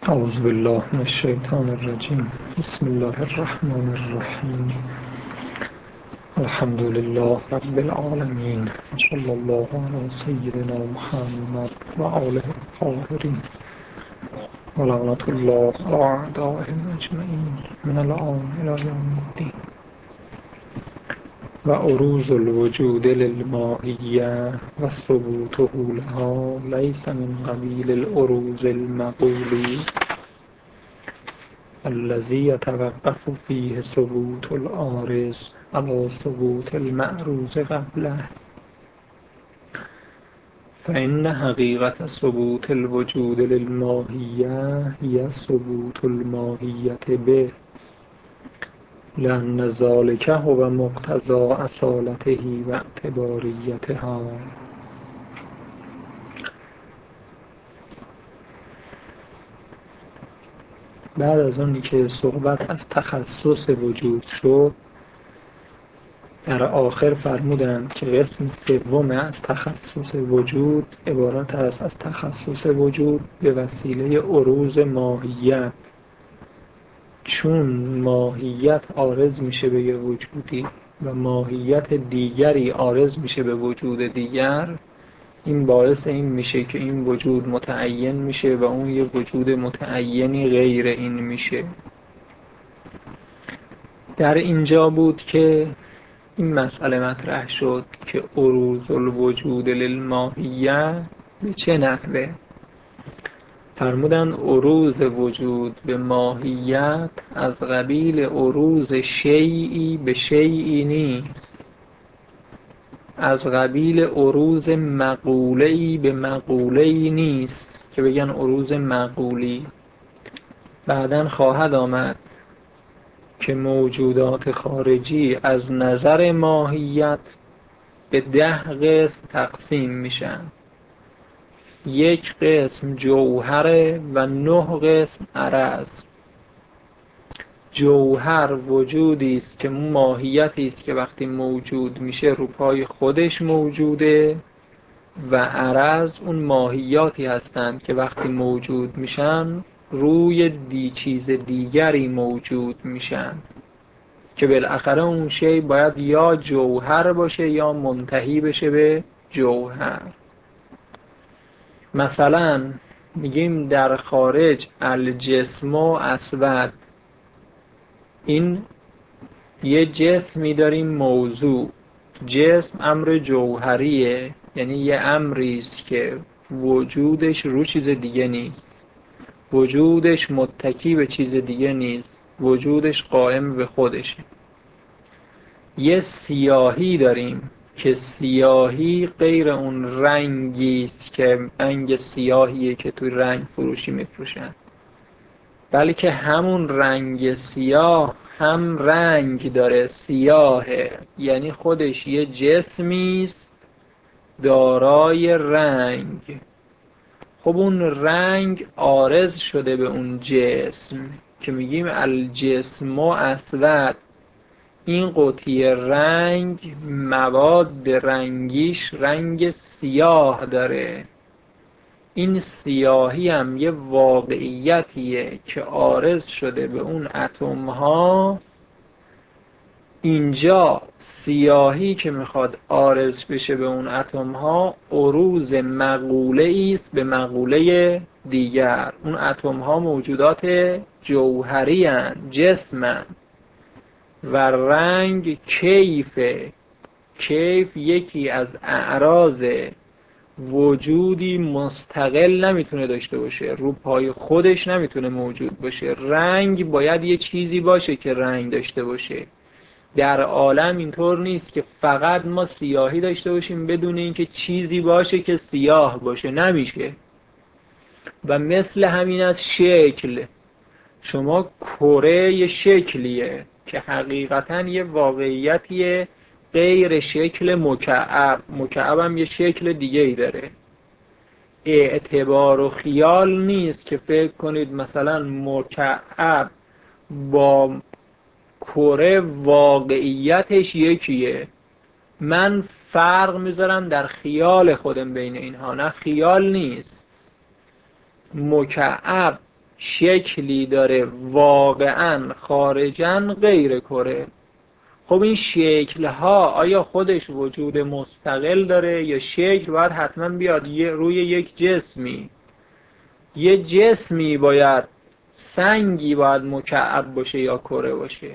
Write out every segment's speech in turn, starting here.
اعوذ بالله من الشیطان الرجیم. بسم الله الرحمن الرحیم. الحمد لله رب العالمین و صلی الله علی سیدنا محمد و آله الطاهرین و لعنت الله علی اعدائهم اجمعین من الآن الی یوم الدین. و عروض الوجود للماهیه و ثبوته لها لیس من قبیل العروض المقولی الذي يتوقف فيه ثبوت العارض على ثبوت المعروض قبله، فإن حقيقة ثبوت الوجود للماهية هي ثبوت الماهية به، لأن ذلك هو مقتضى أصالته و اعتباریتها. بعد از اونی که صحبت از تخصص وجود شد، در آخر فرمودند که قسم سوم از تخصص وجود عبارت است از تخصص وجود به وسیله عروض ماهیت. چون ماهیت عارض میشه به یه وجودی و ماهیت دیگری عارض میشه به وجود دیگر، این باعث این میشه که این وجود متعین میشه و اون یه وجود متعینی غیر این میشه. در اینجا بود که این مسئله مطرح شد که عروض الوجود للماهیه به چه نحوه. فرمودن عروض وجود به ماهیت از قبیل عروض شیئی به شیئی نیست، از قبیل عروض مقوله‌ای به مقوله‌ای نیست که بگن عروض مقولی. بعداً خواهد آمد که موجودات خارجی از نظر ماهیت به 10 قسم تقسیم میشن. 1 قسم جوهره و 9 قسم عرض. جوهر وجودی است که ماهیتی است که وقتی موجود میشه رو پای خودش موجوده، و عرض اون ماهیاتی هستند که وقتی موجود میشن روی چیز دیگری موجود میشن که بالاخره اون شی باید یا جوهر باشه یا منتهی بشه به جوهر. مثلا میگیم در خارج الجسم اسود، این یه جسمی داریم موضوع. جسم امر جوهریه، یعنی یه امری است که وجودش رو چیز دیگه نیست، وجودش متکی به چیز دیگه نیست، وجودش قائم به خودشه. یه سیاهی داریم که سیاهی غیر اون رنگی است که رنگ سیاهیه که توی رنگ فروشی میفروشن، بلکه همون رنگ سیاه هم رنگ داره، سیاهه، یعنی خودش یه جسمی است دارای رنگ. خب اون رنگ عارض شده به اون جسم که میگیم الجسم اسود. این قطعه رنگ مواد رنگیش رنگ سیاه داره. این سیاهی هم یه واقعیتیه که عارض شده به اون اتم ها. اینجا سیاهی که میخواد عارض بشه به اون اتم ها عروض مقوله است به مقوله دیگر. اون اتم ها موجودات جوهری هستند، جسمن، و رنگ کیفه. کیف یکی از اعراض وجودی مستقل نمیتونه داشته باشه، رو پای خودش نمیتونه موجود باشه. رنگ باید یه چیزی باشه که رنگ داشته باشه. در عالم اینطور نیست که فقط ما سیاهی داشته باشیم بدون اینکه چیزی باشه که سیاه باشه، نمیشه. و مثل همین از شکل، شما کره یه شکلیه که حقیقتاً یه واقعیتیه غیر شکل مکعب. مکعب هم یه شکل دیگه ای داره. اعتبار و خیال نیست که فکر کنید مثلا مکعب با کره واقعیتش یکیه. من فرق میذارم در خیال خودم بین اینها، نه خیال نیست. مکعب شکلی داره واقعا خارجن غیر کره. خب این شکل‌ها آیا خودش وجود مستقل داره یا شکل باید حتما بیاد روی یک جسمی؟ یه جسمی باید، سنگی باید مکعب باشه یا کره باشه؟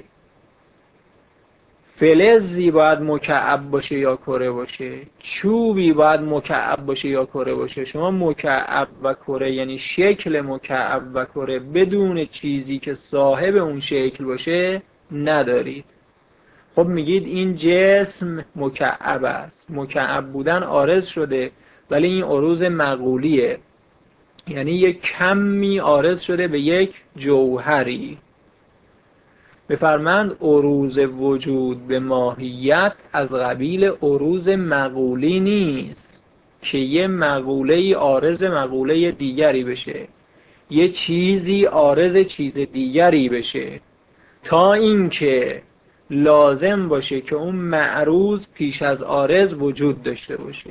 فلزی باید مکعب باشه یا کره باشه؟ چوبی باید مکعب باشه یا کره باشه؟ شما مکعب و کره یعنی شکل مکعب و کره بدون چیزی که صاحب اون شکل باشه ندارید. خب میگید این جسم مکعب است. مکعب بودن عارض شده، ولی این عروض مغولیه، یعنی یک کمی عارض شده به یک جوهری. بفرمند عروض وجود به ماهیت از قبیل عروض مغولی نیست که یه مغوله عارض مغوله دیگری بشه، یه چیزی عارض چیز دیگری بشه، تا اینکه لازم باشه که اون معروض پیش از عارض وجود داشته باشه.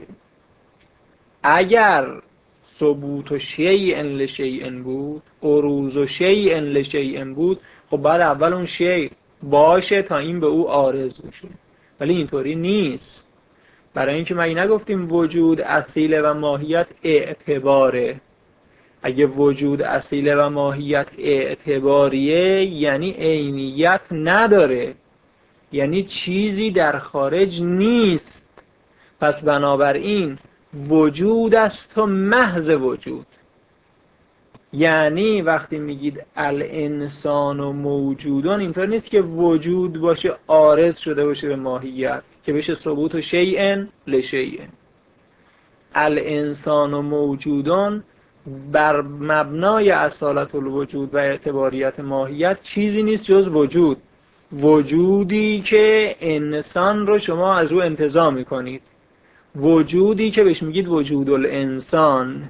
اگر ثبوت شیء لشیء بود، عروض شیء لشیء بود، خب بعد اول اون شیء باشه تا این به او عارض بشه، ولی اینطوری نیست. برای اینکه ما نگفتیم وجود اصیله و ماهیت اعتباره. اگه وجود اصیله و ماهیت اعتباریه یعنی عینیت نداره، یعنی چیزی در خارج نیست. پس بنابراین وجود است و محض وجود. یعنی وقتی میگید الانسان و موجودان، اینطور نیست که وجود باشه عارض شده باشه به ماهیت که بشه ثبوت شیء لشیء. الانسان و موجودان بر مبنای اصالت الوجود و اعتباریت ماهیت چیزی نیست جز وجود. وجودی که انسان رو شما از رو انتزاع میکنید، وجودی که بهش میگید وجود الانسان.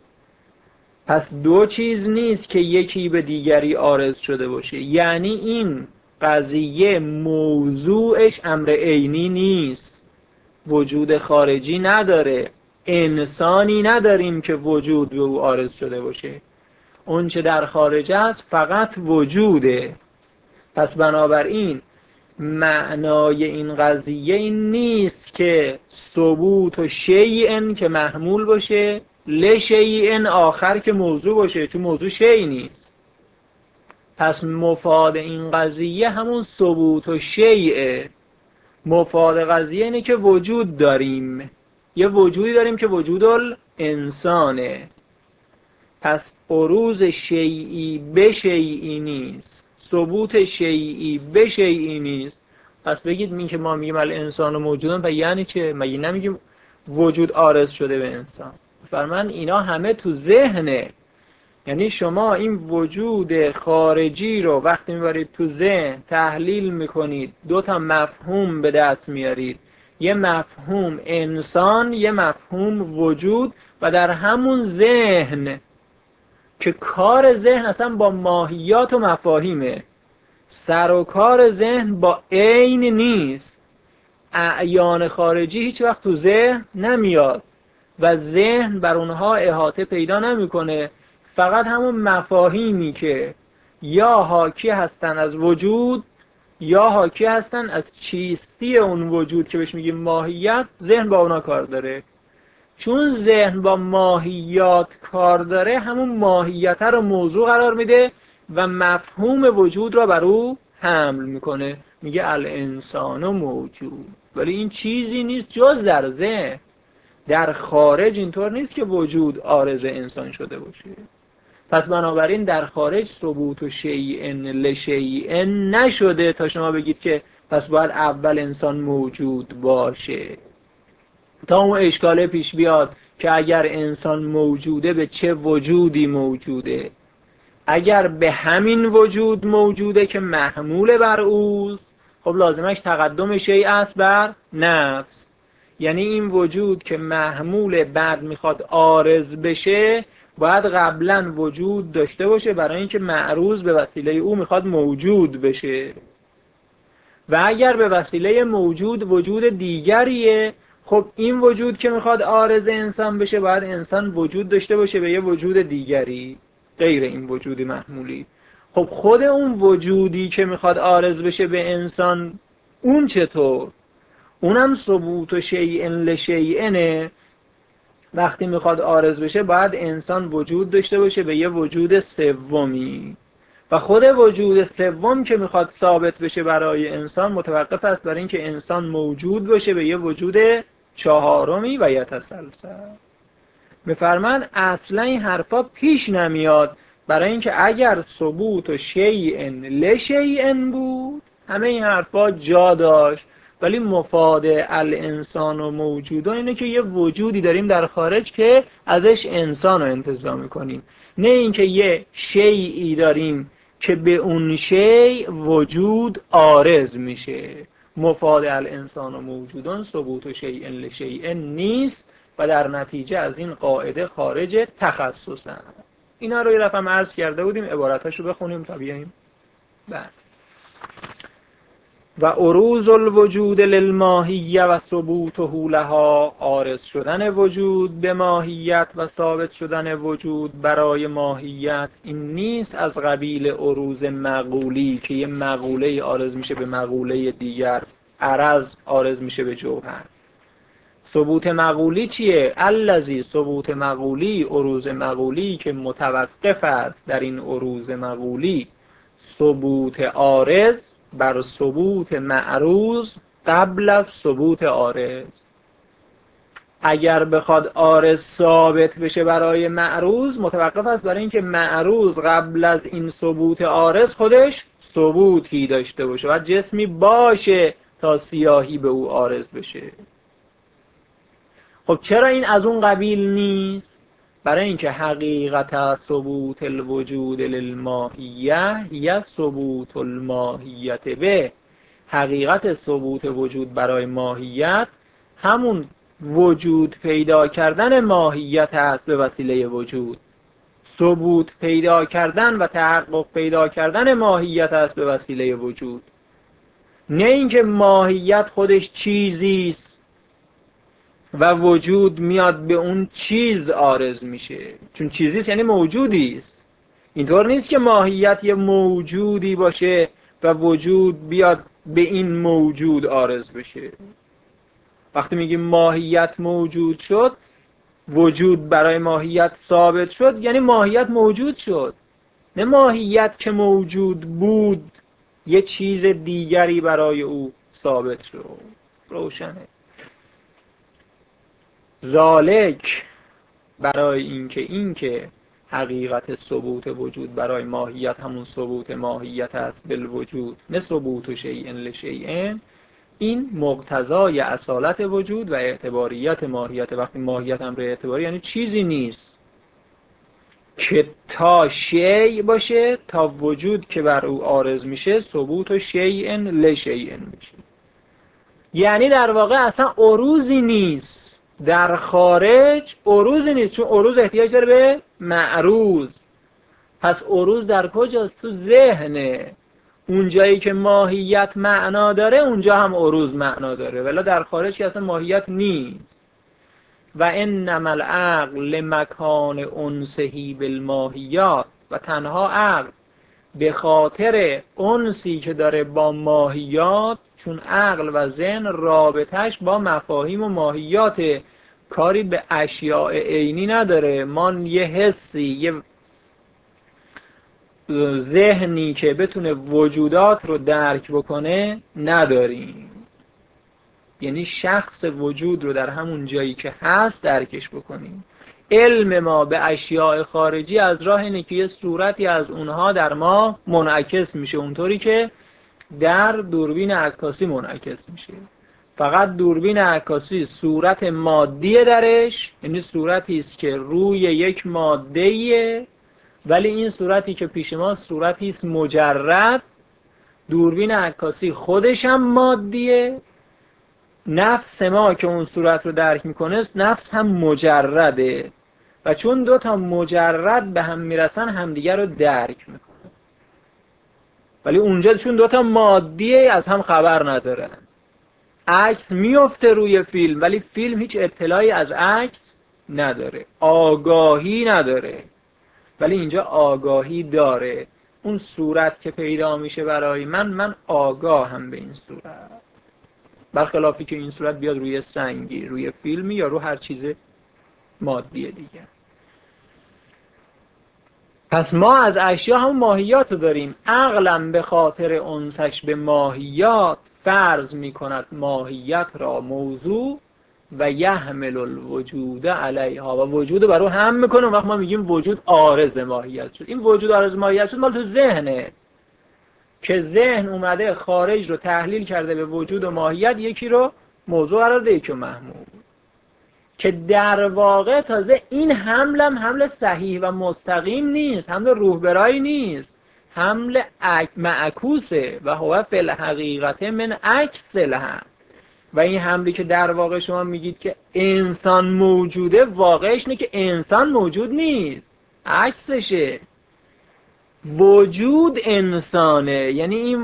پس دو چیز نیست که یکی به دیگری عارض شده باشه، یعنی این قضیه موضوعش امر عینی نیست، وجود خارجی نداره، انسانی نداریم که وجود به او عارض شده باشه. اون چه در خارج است فقط وجوده. پس بنابراین معنای این قضیه این نیست که ثبوت و شیء که محمول باشه لشیء آخر که موضوع باشه، چون موضوع شیء نیست. پس مفاد این قضیه همون ثبوت و شیء. مفاد قضیه اینه که وجود داریم، یه وجودی داریم که وجود الانسانه. پس عروض شیئی به شیئی نیست، ثبوت شیئی به شیئی نیست. پس بگید این که ما میگیم الانسان و موجودان و یعنی چه؟ مگه نمیگیم وجود عارض شده به انسان؟ فرمان اینا همه تو ذهنه. یعنی شما این وجود خارجی رو وقتی میبرید تو ذهن تحلیل میکنید، دو تا مفهوم به دست میارید، یه مفهوم انسان، یه مفهوم وجود، و در همون ذهن که کار ذهن اصلا با ماهیات و مفاهیمه، سر و کار ذهن با عین نیست، اعیان خارجی هیچ وقت تو ذهن نمیاد و ذهن بر اونها احاطه پیدا نمیکنه. فقط همون مفاهیمی که یا حاکی هستن از وجود یا حاکی هستن از چیستی اون وجود که بهش میگیم ماهیت، ذهن با اونا کار داره. چون ذهن با ماهیات کار داره، همون ماهیت رو موضوع قرار میده و مفهوم وجود را بر او حمل میکنه، میگه الانسان موجود. ولی این چیزی نیست جز در ذهن. در خارج اینطور نیست که وجود عارض انسان شده باشه. پس بنابراین در خارج ثبوت و شیء لشیء نشده تا شما بگید که پس باید اول انسان موجود باشه. تا اون اشکاله پیش بیاد که اگر انسان موجوده به چه وجودی موجوده؟ اگر به همین وجود موجوده که محمول بر اوست، خب لازمش تقدم شیء است بر نفس. یعنی این وجود که محمول بعد میخواد عارض بشه باید قبلا وجود داشته باشه، برای اینکه معروض به وسیله او میخواد موجود بشه. و اگر به وسیله موجود وجود دیگریه، خب این وجود که میخواد عارض انسان بشه باید انسان وجود داشته باشه به یه وجود دیگری. غیر این وجود محمولی. خب خود اون وجودی که میخواد عارض بشه به انسان، اون چطور؟ اونم ثبوت و شیء لشیء. وقتی میخواد عارض بشه باید انسان وجود داشته باشه به یه وجود سومی، و خود وجود سوم که میخواد ثابت بشه برای انسان متوقف است بر اینکه انسان موجود باشه به یه وجود چهارمی و یتسلسل. میفرماند اصلا این حرفا پیش نمیاد، برای اینکه اگر ثبوت و شیء لشیء بود همه این حرفا جا داشت، ولی مفاد الانسان و موجودان اینه که یه وجودی داریم در خارج که ازش انسان رو انتزاع میکنیم، نه اینکه یه شیئی داریم که به اون شیء وجود عارض میشه. مفاد الانسان و موجودان ثبوت و شیء لشیء نیست و در نتیجه از این قاعده خارج تخصصن. اینا رو یه رقم عرض کرده بودیم، عبارتاشو بخونیم تا بیاییم. بعد و عروض الوجود للماهیه و ثبوته لها، عارض شدن وجود به ماهیت و ثابت شدن وجود برای ماهیت این نیست از قبیل عروض مقولی که یه مقوله عارض میشه به مقوله دیگر، عرض عارض میشه به جوهر. ثبوت مقولی چیه؟ الذی ثبوت مقولی، عروض مقولی که متوقف است در این عروض مقولی ثبوت عارض بر ثبوت معروض قبل از ثبوت عارض. اگر بخواد عارض ثابت بشه برای معروض متوقف است برای اینکه معروض قبل از این ثبوت عارض خودش ثبوتی داشته باشه و جسمی باشه تا سیاهی به او عارض بشه. خب چرا این از اون قبیل نیست؟ برای اینکه حقیقت ثبوت الوجود للماهیه یا ثبوت الماهیت به، حقیقت ثبوت وجود برای ماهیت همون وجود پیدا کردن ماهیت هست به وسیله وجود. ثبوت پیدا کردن و تحقق پیدا کردن ماهیت هست به وسیله وجود، نه اینکه ماهیت خودش چیزیست و وجود میاد به اون چیز عارض میشه. چون چیزیست یعنی موجودیست. اینطور نیست که ماهیت یه موجودی باشه و وجود بیاد به این موجود عارض بشه. وقتی میگیم ماهیت موجود شد، وجود برای ماهیت ثابت شد، یعنی ماهیت موجود شد، نه ماهیت که موجود بود یه چیز دیگری برای او ثابت شد. روشنه؟ ذالک برای اینکه حقیقت ثبوت وجود برای ماهیت همون ثبوت ماهیت است بالوجود، نه ثبوت شیء لشیء، این مقتضای اصالت وجود و اعتباریت ماهیت. وقتی ماهیت امر اعتباری یعنی چیزی نیست که تا شیء باشه، تا وجود که بر او عارض میشه ثبوت شیء لشیء میشه. یعنی در واقع اصلا عروضی نیست در خارج، عروضی نیست، چون عروض احتیاج داره به معروض. پس عروض در کجاست؟ تو ذهنه. اون جایی که ماهیت معنا داره اونجا هم عروض معنا داره، ولی در خارج که اصلا ماهیت نیست. و انما العقل لمکان انسهی بالماهیات، و تنها عقل به خاطر انسی که داره با ماهیات، چون عقل و ذهن رابطش با مفاهیم و ماهیات، کاری به اشیاء عینی نداره. ما یه حسی، یه ذهنی که بتونه وجودات رو درک بکنه نداریم. یعنی شخص وجود رو در همون جایی که هست درکش بکنیم. علم ما به اشیاء خارجی از راه اینه که یه صورتی از اونها در ما منعکس میشه، اونطوری که در دوربین عکاسی منعکس میشه. فقط دوربین عکاسی صورت مادیه درش، یعنی صورتی است که روی یک ماده‌ایه، ولی این صورتی که پیش ما صورتی است مجرد. دوربین عکاسی خودش هم مادیه، نفس ما که اون صورت رو درک میکنه نفس هم مجرده، و چون دو تا مجرد به هم میرسن همدیگر رو درک میکنه. ولی اونجا چون دو تا مادیه از هم خبر ندارن. عکس میفته روی فیلم ولی فیلم هیچ اطلاعی از عکس نداره، آگاهی نداره. ولی اینجا آگاهی داره. اون صورت که پیدا میشه برای من آگاهم به این صورت، برخلافی که این صورت بیاد روی سنگی، روی فیلمی یا رو هر چیز مادی دیگه. پس ما از اشیا هم ماهیات رو داریم. عقلم به خاطر انسش به ماهیات فرض میکند ماهیت را موضوع و یحمل الوجود علیها، و وجود رو برای هم میکنه. وقت ما میگیم وجود عارض ماهیت شد، این وجود عارض ماهیت شد مال تو ذهنه که ذهن اومده خارج رو تحلیل کرده به وجود و ماهیت، یکی رو موضوع قرار ده، یکی رو محمول. که در واقع تازه این حملم حمل صحیح و مستقیم نیست، حمل روحبرایی نیست، حمل معکوسه و هو فی الحقیقت من عکس الهم. و این حملی که در واقع شما میگید که انسان موجوده، واقعش اینه که انسان موجود نیست، عکسشه. وجود انسانه، یعنی این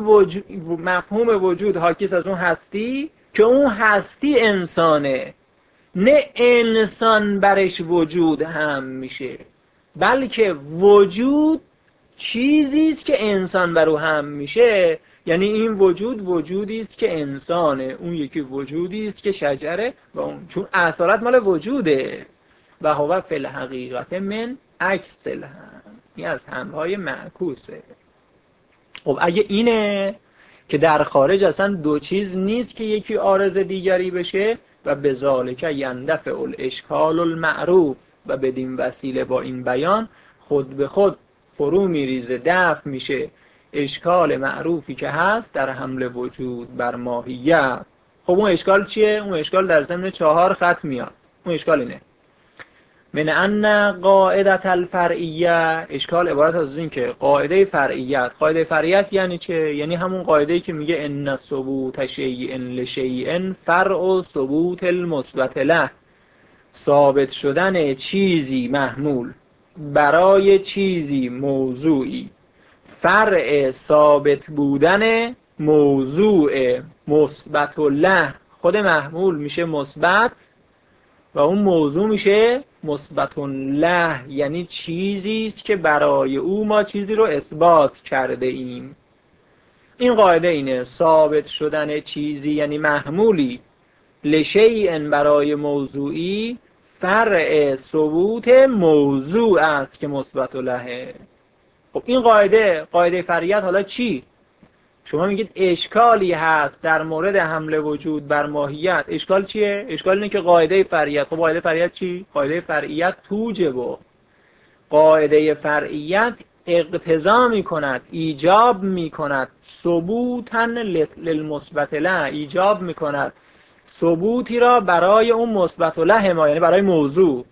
مفهوم وجود حاکیست از اون هستی که اون هستی انسانه، نه انسان برش وجود هم میشه، بلکه وجود چیزی است که انسان برو هم میشه. یعنی این وجود وجودی است که انسانه، اون یکی وجودی است که شجره، و اون چون اصالت مال وجوده. و هو فی الحقیقت من عکس الهم، این از همهای معکوسه. خب اگه اینه که در خارج اصلا دو چیز نیست که یکی عارض دیگری بشه، و بذالک یندفع الاشکال المعروف، و بدین وسیله با این بیان خود به خود فرو میریزه، دفع میشه اشکال معروفی که هست در حمل وجود بر ماهیت. خب اون اشکال چیه؟ اون اشکال در ضمن 4 خط میاد. اون اشکال اینه: من ان قاعدة الفرعیه، اشکال عبارت از این که قاعده فرعیت. قاعده فرعیت یعنی چه؟ یعنی همون قاعده‌ای که میگه ان ثبوت شیء لشیء فرع ثبوت المثبت له، ثابت شدن چیزی محمول برای چیزی موضوعی فرع ثابت بودن موضوع مثبت له. خود محمول میشه مثبت و اون موضوع میشه مثبت له، یعنی چیزی است که برای او ما چیزی رو اثبات کرده ایم. این قاعده اینه: ثابت شدن چیزی یعنی محمولی لشیء برای موضوعی فرع ثبوت موضوع است که مثبت له. خب این قاعده فرعیت حالا چی؟ شما میگید اشکالی هست در مورد حمل وجود بر ماهیت. اشکال چیه؟ اشکال اینه که قاعده فرعیت. خب قاعده فرعیت چی؟ قاعده فرعیت توجب، قاعده فرعیت اقتضا میکند، ایجاب میکند ثبوتاً للمثبت له، ایجاب میکند ثبوتی را برای اون مثبت له ما، یعنی برای موضوع.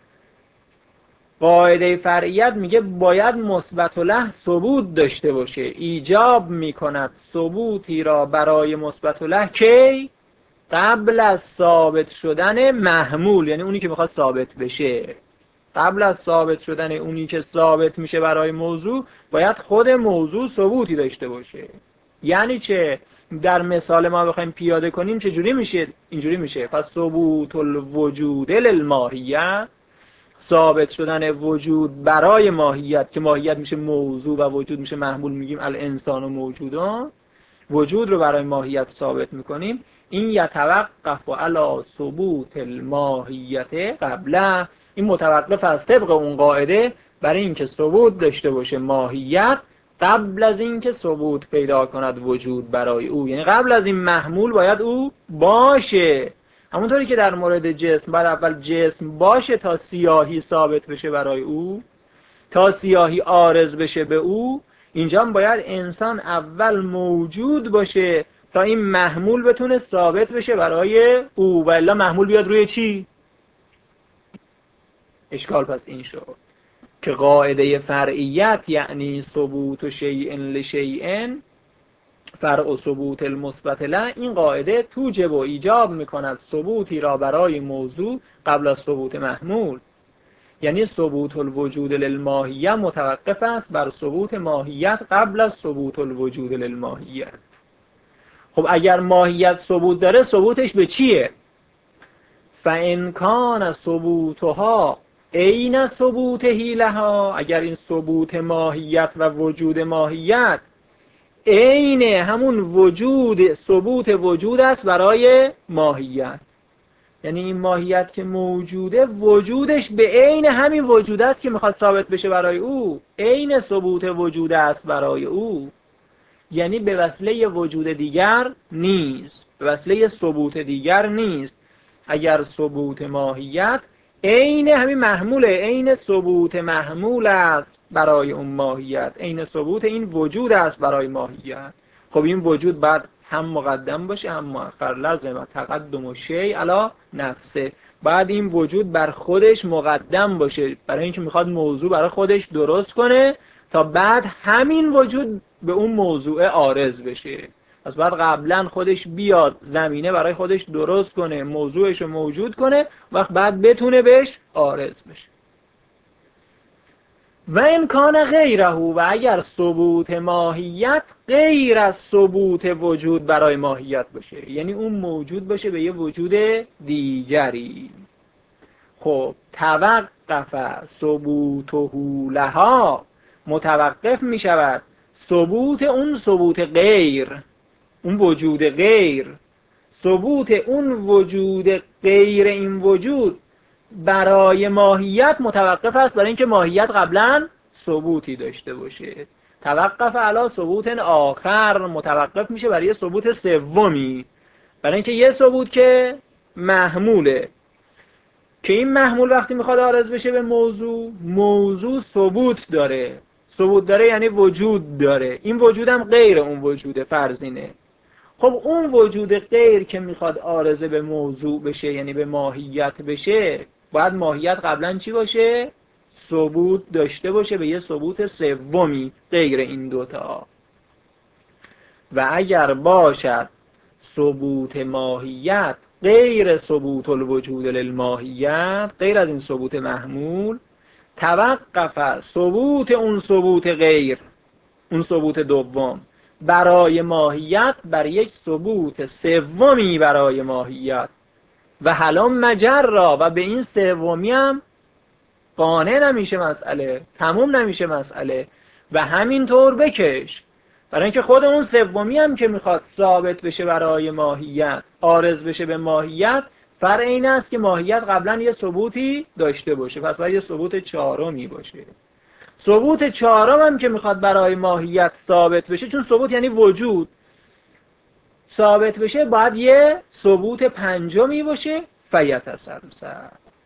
قاعده فرعیت میگه باید مثبت له ثبوت داشته باشه، ایجاب میکند ثبوتی را برای مثبت له کی؟ قبل از ثابت شدن محمول، یعنی اونی که میخواد ثابت بشه. قبل از ثابت شدن اونی که ثابت میشه برای موضوع، باید خود موضوع ثبوتی داشته باشه. یعنی چه؟ در مثال ما بخوایم پیاده کنیم چجوری میشه؟ اینجوری میشه: پس ثبوت الوجود للماهیه، ثابت شدن وجود برای ماهیت، که ماهیت میشه موضوع و وجود میشه محمول، میگیم الانسان و موجودان، وجود رو برای ماهیت ثابت میکنیم. این یتوقف علی ثبوت الماهیت قبله، این متوقف از طبق اون قاعده برای اینکه ثبوت داشته باشه ماهیت قبل از اینکه ثبوت پیدا کند وجود برای او، یعنی قبل از این محمول باید او باشه. همونطوری که در مورد جسم باید اول جسم باشه تا سیاهی ثابت بشه برای او، تا سیاهی عارض بشه به او، اینجا هم باید انسان اول موجود باشه تا این محمول بتونه ثابت بشه برای او، و الا محمول بیاد روی چی؟ اشکال پس این شد که قاعده فرعیت یعنی ثبوت شیء لشیء فرع ثبوت المثبت له، این قاعده توجب و ایجاب میکند ثبوتی را برای موضوع قبل از ثبوت محمول. یعنی ثبوت الوجود للماهیه متوقف است بر ثبوت ماهیت قبل از ثبوت الوجود للماهیه. خب اگر ماهیت ثبوت داره، ثبوتش به چیه؟ فإن کان ثبوتها عین ثبوتهی لها، اگر این ثبوت ماهیت و وجود ماهیت عین همون وجود، ثبوت وجود است برای ماهیت، یعنی این ماهیت که موجوده وجودش به عین همین وجود است که میخواد ثابت بشه برای او، عین ثبوت وجود است برای او، یعنی به وسیله وجود دیگر نیست، به وسیله ثبوت دیگر نیست. اگر ثبوت ماهیت عین همین محموله، عین ثبوت محمول است برای اون ماهیت، عین ثبوت این وجود است برای ماهیت. خب این وجود بعد هم مقدم باشه هم مؤخر، لازم تقدم و شیء علی نفسه، بعد این وجود بر خودش مقدم باشه برای اینکه میخواد موضوع برای خودش درست کنه تا بعد همین وجود به اون موضوع عارض بشه. پس بعد قبلا خودش بیاد زمینه برای خودش درست کنه، موضوعش رو موجود کنه، وقت بعد بتونه بهش عارض بشه. و این کان غیره، و اگر ثبوت ماهیت غیر از ثبوت وجود برای ماهیت باشه، یعنی اون موجود باشه به یه وجود دیگری، خب توقف ثبوته لها، متوقف می شود ثبوت اون ثبوت غیر، اون وجود غیر، ثبوت اون وجود غیر این وجود برای ماهیت متوقف است برای اینکه ماهیت قبلا ثبوتی داشته باشه. توقف علی ثبوت آخر، متوقف میشه برای یه ثبوت سومی، برای اینکه یه ثبوت که محموله، که این محمول وقتی میخواد عارض بشه به موضوع، موضوع ثبوت داره، ثبوت داره یعنی وجود داره، این وجود هم غیر اون وجود فرضینه. خب اون وجود غیر که میخواد عارضه به موضوع بشه یعنی به ماهیت بشه، باید ماهیت قبلا چی باشه؟ ثبوت داشته باشه به یه ثبوت سومی غیر این دوتا. و اگر باشد ثبوت ماهیت غیر ثبوت الوجود للماهیت، غیر از این ثبوت محمول، توقف ثبوت اون ثبوت غیر، اون ثبوت دوم برای ماهیت بر یک ثبوت سومی برای ماهیت، و هلم مجرا، و به این سومی هم قانع نمیشه مسئله، تموم نمیشه مسئله، و همینطور بکش، برای اینکه خود اون سومی هم که میخواد ثابت بشه برای ماهیت، عارض بشه به ماهیت، فرع این است که ماهیت قبلا یه ثبوتی داشته باشه، پس باید یه ثبوت چهارمی باشه. ثبوت چهارم هم که میخواد برای ماهیت ثابت بشه، چون ثبوت یعنی وجود، ثابت بشه باید یه ثبوت پنجمی باشه، فیتسلسل.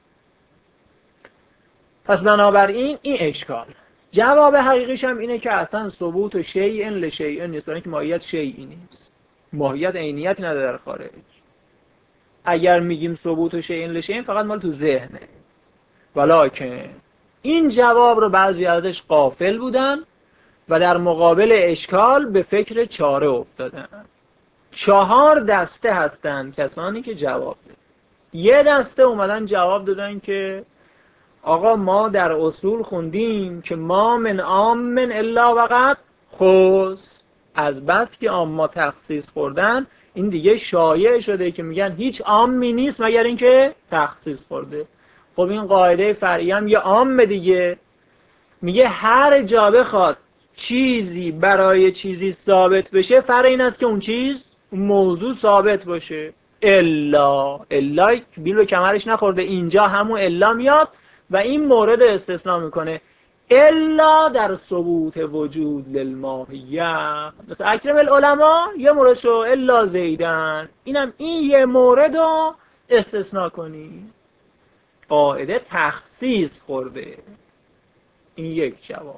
پس بنابراین این اشکال. جواب حقیقیش هم اینه که اصلا ثبوت شیء لشیء نیست، برای اینکه ماهیت شیئی نیست، ماهیت عینیتی نداره در خارج. اگر میگیم ثبوت شیء لشیء فقط مال تو ذهنه، ولکن این جواب رو بعضی ازش غافل بودن و در مقابل اشکال به فکر چاره افتادن. 4 دسته هستن کسانی که جواب دادن. یه دسته اومدن جواب دادن که آقا ما در اصول خوندیم که ما من عام الا وقد خص، از بس که عامه تخصیص خوردن این دیگه شایع شده که میگن هیچ عامی نیست مگر اینکه تخصیص خورده. خب این قاعده فرعی هم یه عام دیگه، میگه هر جا بخواد چیزی برای چیزی ثابت بشه، فرع این است که اون چیز موضوع ثابت باشه. الا بیل به کمرش نخورده، اینجا همون الا میاد و این مورد استثناء میکنه، الا در ثبوت وجود للماهیت. مثل اکرم العلماء یه مورد شو الا زیدن، اینم این یه مورد رو استثناء کنی، قاعده تخصیص خورده. این یک جواب.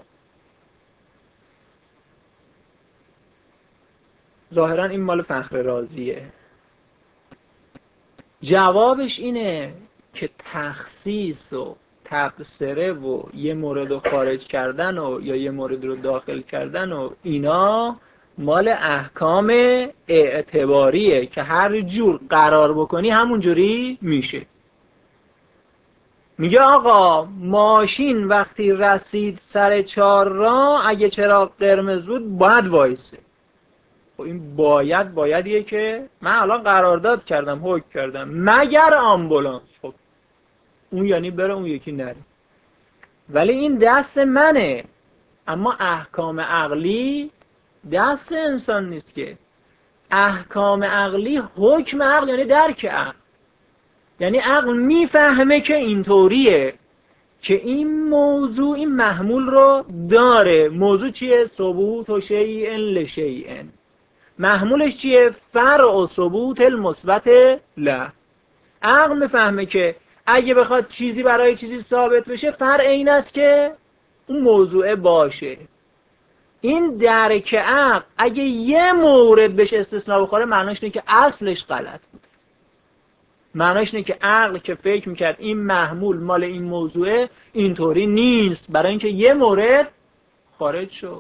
ظاهرا این مال فخر رازیه. جوابش اینه که تخصیص و تبصره و یه مورد رو خارج کردن و یا یه مورد رو داخل کردن و اینا مال احکام اعتباریه که هر جور قرار بکنی همون جوری میشه. میگه آقا ماشین وقتی رسید سر 4 راه اگه چراغ قرمز بود باید وایسه. خب این بایدیه که من الان قرارداد کردم، حکم کردم مگر آمبولانس. خب اون یعنی بره اون یکی نره. ولی این دست منه. اما احکام عقلی دست انسان نیست که. احکام عقلی حکم عقل یعنی درک عقل، یعنی عقل میفهمه که اینطوریه، که این موضوع این محمول رو داره. موضوع چیه؟ ثبوت و شیء لشیء. محمولش چیه؟ فرع و ثبوت المثبت له. عقل میفهمه که اگه بخواد چیزی برای چیزی ثابت بشه، فرع این است که اون موضوع باشه. این درک عقل اگه یه مورد بهش استثناء بخوره، معناش اینه که اصلش غلط بود. معناش اینه که عقل که فکر میکرد این محمول مال این موضوعه، اینطوری نیست، برای اینکه یه مورد خارج شد.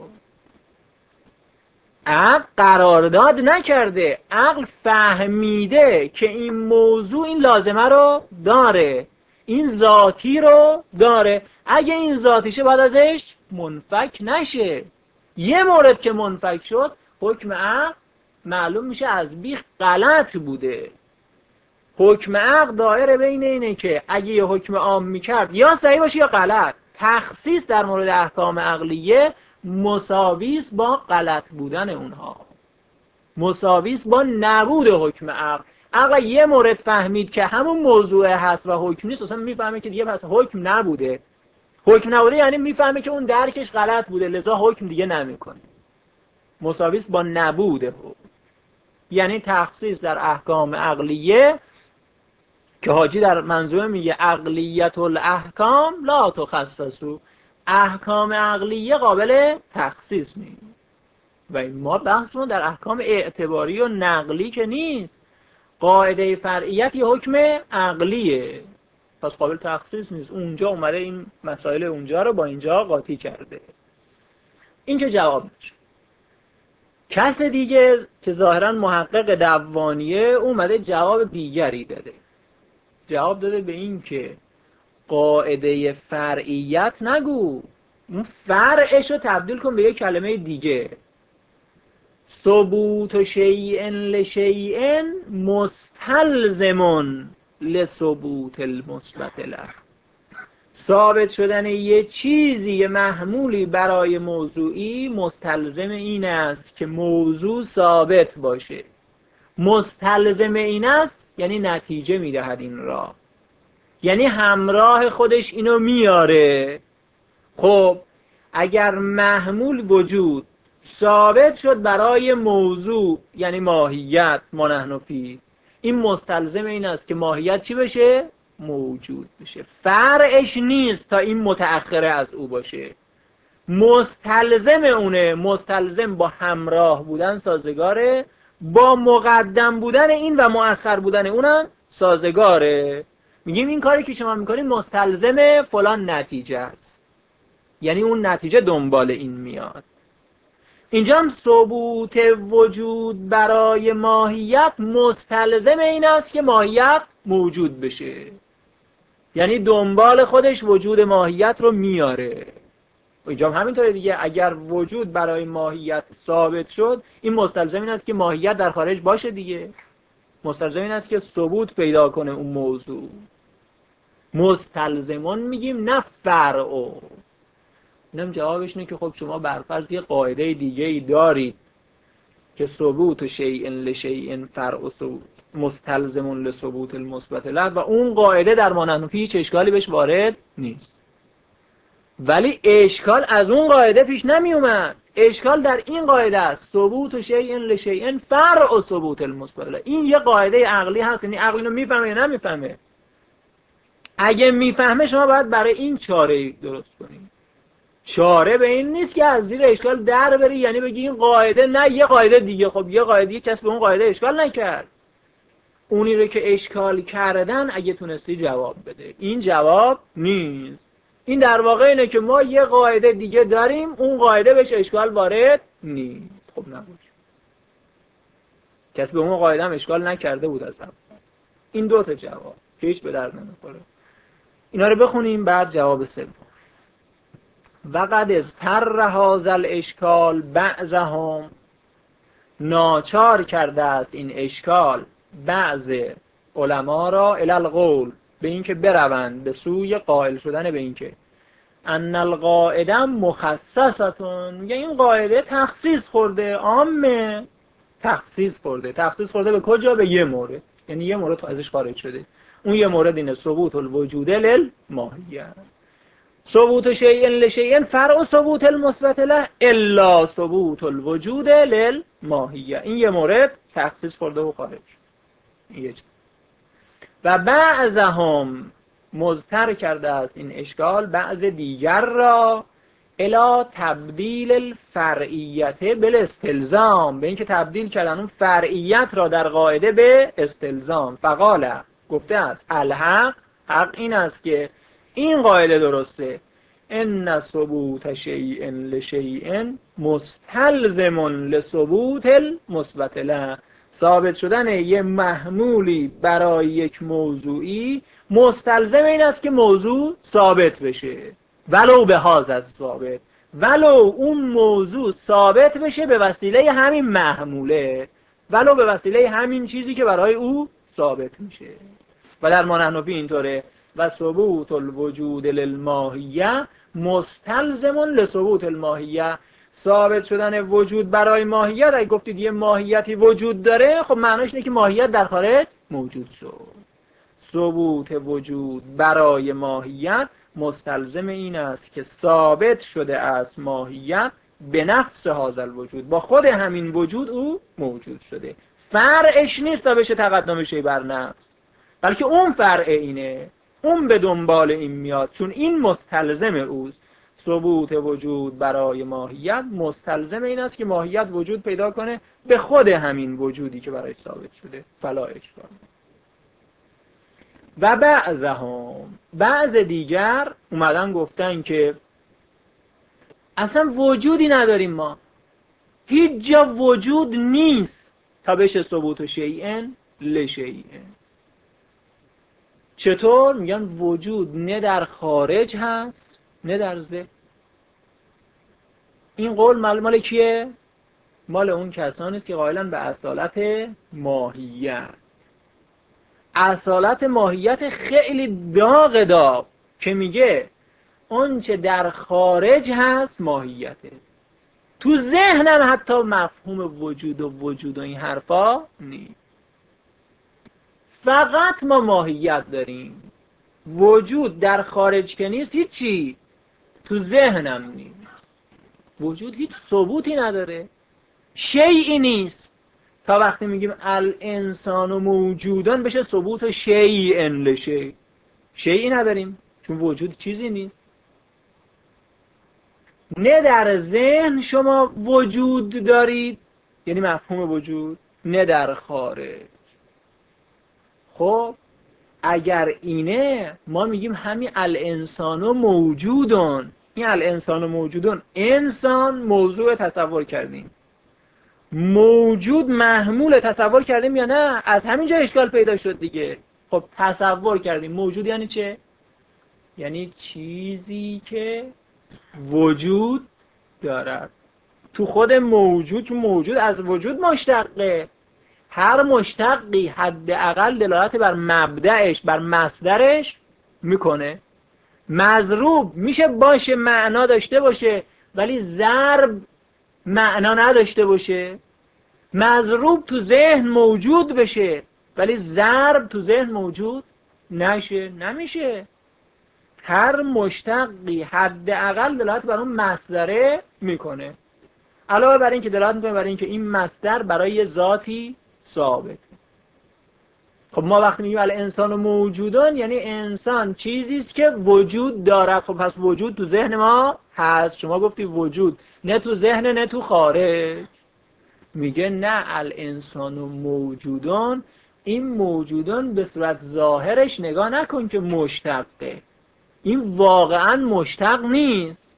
عقل قرارداد نکرده، عقل فهمیده که این موضوع این لازمه رو داره، این ذاتی رو داره. اگه این ذاتیشه باید ازش منفک نشه. یه مورد که منفک شد، حکم عقل معلوم میشه از بیخ غلط بوده. حکم عقل دایره بین اینه که اگه یه حکم عام میکرد یا صحیح باشه یا غلط. تخصیص در مورد احکام عقلیه مساویس با غلط بودن اونها، مساویس با نبود حکم عقل. عقل یه مورد فهمید که همون موضوع هست و حکم نیست، اصلا میفهمه که دیگه پس حکم نبوده. حکم نبوده یعنی میفهمه که اون درکش غلط بوده، لذا حکم دیگه نمیکنه. مساویس با نبود حکم، یعنی تخصیص در احکام عقلیه که حاجی در منظومه میگه عقلیت الاحکام لا تخصصو. احکام عقلیه قابل تخصیص نیست. و ما بحثمون در احکام اعتباری و نقلی که نیست. قاعده فرعیت یه حکم عقلیه، پس قابل تخصیص نیست. اونجا اومده این مسائل اونجا رو با اینجا قاطی کرده. این که جواب میشه. کس دیگه که ظاهرا محقق دوانیه اومده جواب دیگری داده. جواب داده به این که قاعده فرعیت نگو، اون فرعش رو تبدیل کن به یک کلمه دیگه. ثبوت شیء لشیء مستلزم لثبوت المثبت له. ثابت شدن یه چیزی، یه محمولی برای موضوعی مستلزم این است که موضوع ثابت باشه. مستلزم این است یعنی نتیجه میدهد این را، یعنی همراه خودش اینو میاره. خب اگر محمول وجود ثابت شد برای موضوع، یعنی ماهیت، ما نحن فی، این مستلزم این است که ماهیت چی بشه؟ موجود بشه. فرعش نیست تا این متأخره از او باشه، مستلزم اونه. مستلزم با همراه بودن سازگاره، با مقدم بودن این و مؤخر بودن اونم سازگاره. میگیم این کاری که شما میکنید مستلزم فلان نتیجه است، یعنی اون نتیجه دنبال این میاد. اینجا هم ثبوت وجود برای ماهیت مستلزم این است که ماهیت موجود بشه، یعنی دنبال خودش وجود ماهیت رو میاره. اینجا هم همینطوره دیگه. اگر وجود برای ماهیت ثابت شد، این مستلزم این است که ماهیت در خارج باشه دیگه. مستلزم این است که ثبوت پیدا کنه اون موضوع. مستلزمون میگیم نه فرع. اینم جوابش اینه که خب شما برفرض یه قاعده دیگه ای دارید که ثبوت شیء لشیء فرع ثبوت مستلزم لثبوت المثبت له، و اون قاعده در ما نحن فیه هیچ اشکالی بهش وارد نیست. ولی اشکال از اون قاعده پیش نمی اومد. اشکال در این قاعده است: ثبوت شیء لشیء فرع ثبوت المثبت له. این یه قاعده عقلی هست، یعنی عقل اینو میفهمه یا نمیفهمه؟ اگه میفهمه شما باید برای این چاره درست کنید. چاره به این نیست که از زیر اشکال در بری، یعنی بگی این قاعده نه یه قاعده دیگه. خب یه قاعده دیگه کس به اون قاعده اشکال نکرد. اونی رو که اشکال کردن اگه تونستی جواب بده. این جواب نیست. این در واقع اینه که ما یه قاعده دیگه داریم، اون قاعده بهش اشکال وارد نیست. خب نبود. کس به اون قاعده هم اشکال نکرده بود از اول. این دو تا جواب که هیچ به درد نمیخوره. اینا رو بخونیم بعد جواب سوم. وقد اضطر هذا الاشکال بعضهم، ناچار کرده است این اشکال بعض علما را الی القول، به اینکه بروند به سوی قائل شدن به اینکه ان القاعده مخصصتون، میگه این قاعده تخصیص خورده، عامه، تخصیص خورده به کجا؟ به یه مورد، یعنی یه مورد ازش خارج شده. اون یه مورد اینه ثبوت الوجود للماهیه. ثبوت شیء لشیء فرع ثبوت المثبت له الا ثبوت الوجود للماهیه. این یه مورد تخصیص خورده و خارج. و بعضهم مضطر کرده است این اشکال بعض دیگر را الی تبدیل الفرعیت بالاستلزام، به اینکه تبدیل کردن اون فرعیت را در قاعده به استلزام. فقال، گفته است الحق، حق این است که این قاعده درسته، ان ثبوت شیء لشیء مستلزم لثبوت المثبت له، ثابت شدن یه محمولی برای یک موضوعی مستلزم این است که موضوع ثابت بشه، ولو به هاذا از ثابت، ولو اون موضوع ثابت بشه به وسیله همین محموله، ولو به وسیله همین چیزی که برای او ثابت میشه. و در ما نحن فی اینطوره و ثبوت الوجود للماهیه مستلزم لثبوت الماهیه، ثابت شدن وجود برای ماهیت. اگه گفتید یه ماهیتی وجود داره، خب معناش اینه که ماهیت در خارج موجود شد. ثبوت وجود برای ماهیت مستلزم این است که ثابت شده است ماهیت به نفس هذا الوجود، با خود همین وجود او موجود شده. فرعش نیست تا بشه تقدم شی بر نفس، بلکه اون فرع اینه، اون به دنبال این میاد، چون این مستلزم اوست. ثبوت وجود برای ماهیت مستلزم این است که ماهیت وجود پیدا کنه به خود همین وجودی که برای ثابت شده. فلا اشکال. و بعض دیگر اومدن گفتن که اصلا وجودی نداریم ما، هیچ جا وجود نیست تا بشه ثبوت شیء لشیء. چطور؟ میگن وجود نه در خارج هست نه در ذهن. این قول مال کیه؟ مال اون کسانی است که قائلن به اصالت ماهیت. اصالت ماهیت خیلی داغ که میگه اون چه در خارج هست ماهیته، تو ذهنم حتی مفهوم وجود و این حرفا نیست. فقط ما ماهیت داریم، وجود در خارج که نیست، هیچی تو ذهنم نیست. وجود هیچ ثبوتی نداره، شیئی نیست تا وقتی میگیم الانسان موجودان بشه ثبوت شیء لشیء. شیئی نداریم چون وجود چیزی نیست. نه در ذهن شما وجود دارید، یعنی مفهوم وجود، نه در خارج. خب اگر اینه ما میگیم همین الانسان موجودون. این الانسان موجودون، انسان موضوع تصور کردیم، موجود محمول تصور کردیم یا نه؟ از همینجا اشکال پیدا شد دیگه. خب تصور کردیم، موجود یعنی چه؟ یعنی چیزی که وجود دارد. تو خود موجود، چون موجود از وجود مشتقه، هر مشتقی حداقل دلالت بر مبدأش، بر مصدرش میکنه. مضروب میشه باشه معنا داشته باشه ولی ضرب معنا نداشته باشه. مضروب تو ذهن موجود بشه ولی ضرب تو ذهن موجود نشه، نمیشه. هر مشتقی حداقل دلالت بر اون مصدره میکنه، علاوه بر این که دلالت میکنه بر این که این مصدر برای ذاتی ثابته. خب ما وقتی میگیم الانسان موجودان یعنی انسان چیزی است که وجود دارد. خب پس وجود تو ذهن ما هست. شما گفتی وجود نه تو ذهن نه تو خارج. میگه نه، الانسان موجودان، این موجودان به صورت ظاهرش نگاه نکن که مشتقه، این واقعا مشتق نیست.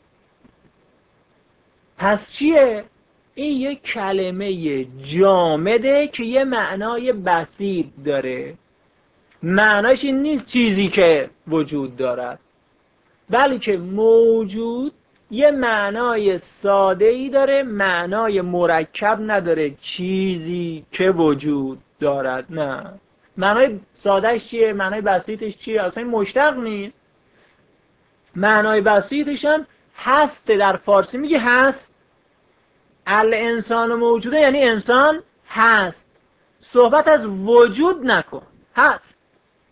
پس چیه؟ این یک کلمه جامده که یه معنای بسیط داره. معناش این نیست چیزی که وجود دارد، بلکه موجود یه معنای ساده‌ای داره، معنای مرکب نداره. چیزی که وجود دارد، نه. معنای سادهش چیه؟ معنای بسیطش چیه؟ اصلا این مشتق نیست. معنای بسیطش هم هست. در فارسی میگه هست. الانسان موجوده یعنی انسان هست. صحبت از وجود نکن، هست.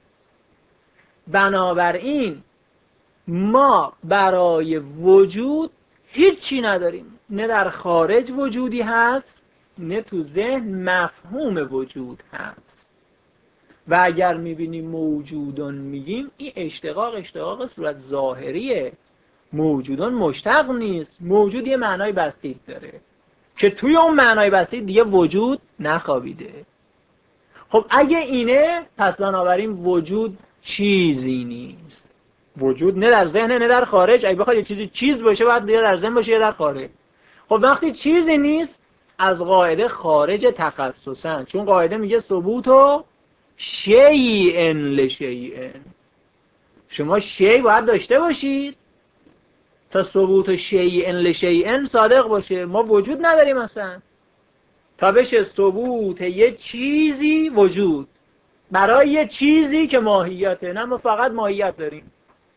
بنابراین ما برای وجود هیچی نداریم، نه در خارج وجودی هست، نه تو ذهن مفهوم وجود هست. و اگر میبینیم موجودون میگیم، این اشتقاق صورت ظاهریه. موجودون مشتق نیست. موجود یه معنای بسیط داره که توی اون معنای بسیط دیگه وجود نخوابیده. خب اگه اینه، پس بنابراین وجود چیزی نیست. وجود نه در ذهن نه در خارج. اگه بخواد یه چیزی چیز باشه باید یا در ذهن باشه یا در خارج. خب وقتی چیزی نیست، از قاعده خارج تخصصاً، چون قاعده میگه ثبوت و شیء لشیء. شما شیء باید داشته باشید تا ثبوت شیء لشیء صادق باشه. ما وجود نداریم اصلا تا بشه ثبوت یه چیزی وجود برای یه چیزی که ماهیته. نه، ما فقط ماهیت داریم.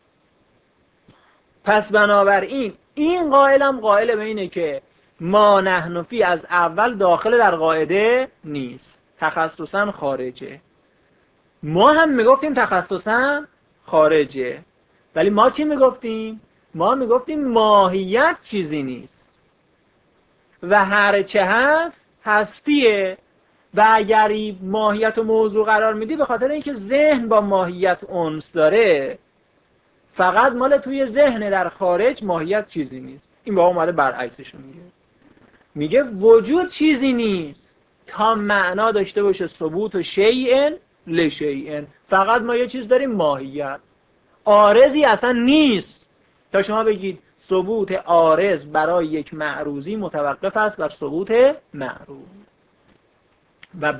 پس بنابراین این قائلم قائل به اینه که ما نحن فی از اول داخل در قاعده نیست، تخصصاً خارجه. ما هم میگفتیم تخصصاً خارجه، ولی ما چی میگفتیم؟ ما میگفتیم ماهیت چیزی نیست و هر چه هست هستیه. و اگری ماهیت و موضوع قرار میدی به خاطر اینکه ذهن با ماهیت انس داره، فقط مال توی ذهن، در خارج ماهیت چیزی نیست. این با اومده برعکسش میگه وجود چیزی نیست تا معنا داشته باشه ثبوت و شیء لشیء. فقط ما یه چیز داریم، ماهیت. عارضی اصلا نیست تا شما بگید ثبوت عارض برای یک معروضی متوقف است بر ثبوت معروض. و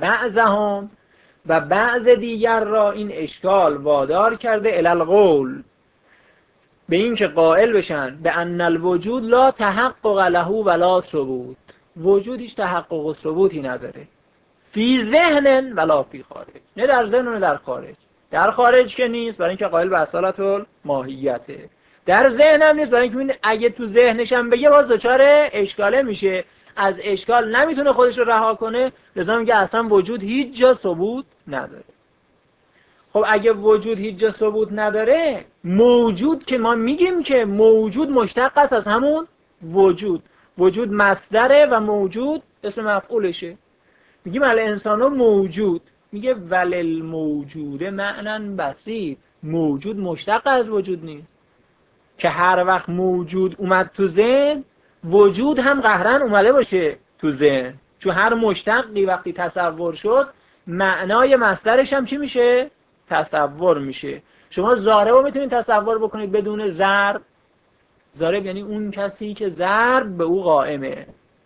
بعض دیگر را این اشکال وادار کرده الی القول، به این که قائل بشن به ان الوجود لا تحقق له ولا ثبوت. وجود هیچ تحقق و ثبوتی نداره، فی ذهن ولا فی خارج. نه در ذهن و نه در خارج. در خارج که نیست برای اینکه قائل به اصالت الماهیته، در ذهن هم نیست برای اینکه اگه تو ذهنش هم بگه باز دچار اشکاله میشه، از اشکال نمیتونه خودش رو رها کنه، لذا میگه اصلا وجود هیچ جا ثبوت نداره. خب اگه وجود هیچ جا ثبوت نداره، موجود که ما میگیم که موجود مشتق است از همون وجود. وجود مصدره و موجود اسم مفعولشه. میگیم الانسان موجود، میگه ولل موجود معنی بسیط. موجود مشتق از وجود نیست که هر وقت موجود اومد تو ذهن، وجود هم قهرن اومده باشه تو ذهن. چون هر مشتقی وقتی تصور شد، معنای مصدرش هم چی میشه؟ تصور میشه. شما ضارب رو میتونید تصور بکنید بدون ضرب. ضارب یعنی اون کسی که ضرب به او قائمه.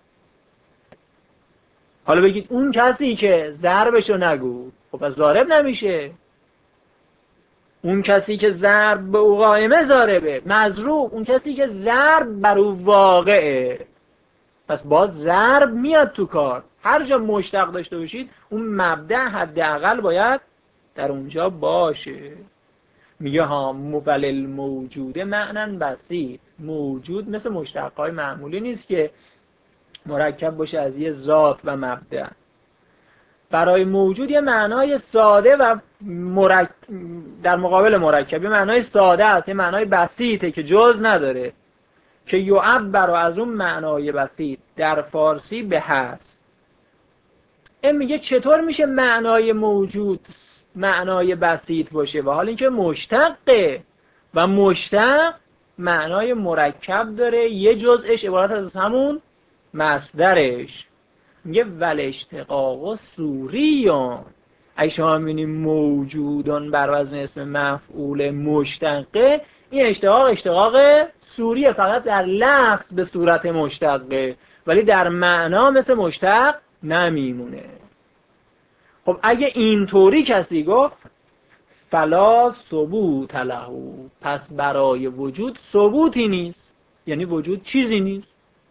حالا بگید اون کسی که ضربشو نگو، خب پس ضارب نمیشه. اون کسی که ضرب به او قائمه ضاربه. مضروب اون کسی که ضرب بر او واقعه، پس باز ضرب میاد تو کار. هر جا مشتق داشته باشید اون مبدأ حداقل باید در اونجا باشه. میگه ها مبلل موجوده معنی بسیط. موجود مثل مشتقهای معمولی نیست که مرکب باشه از یه ذات و مبدأ. برای موجود یه معنای ساده و در مقابل مرکب یه معنای ساده است، یه معنای بسیطه که جز نداره، که یعبر از اون معنای بسیط در فارسی به هست. این میگه چطور میشه معنای موجود معنای بسیط باشه و حال اینکه مشتقه و مشتق معنای مرکب داره، یه جزءش عبارت از همون مصدرش. میگه ول اشتقاق صوریون. اگه شما میبینید موجودون بر وزن اسم مفعول مشتقه، این اشتقاق صوریه، فقط در لفظ به صورت مشتقه ولی در معنا مثل مشتق نمیمونه. خب اگه اینطوری کسی گفت فلا ثبوت له، پس برای وجود ثبوتی نیست، یعنی وجود چیزی نیست.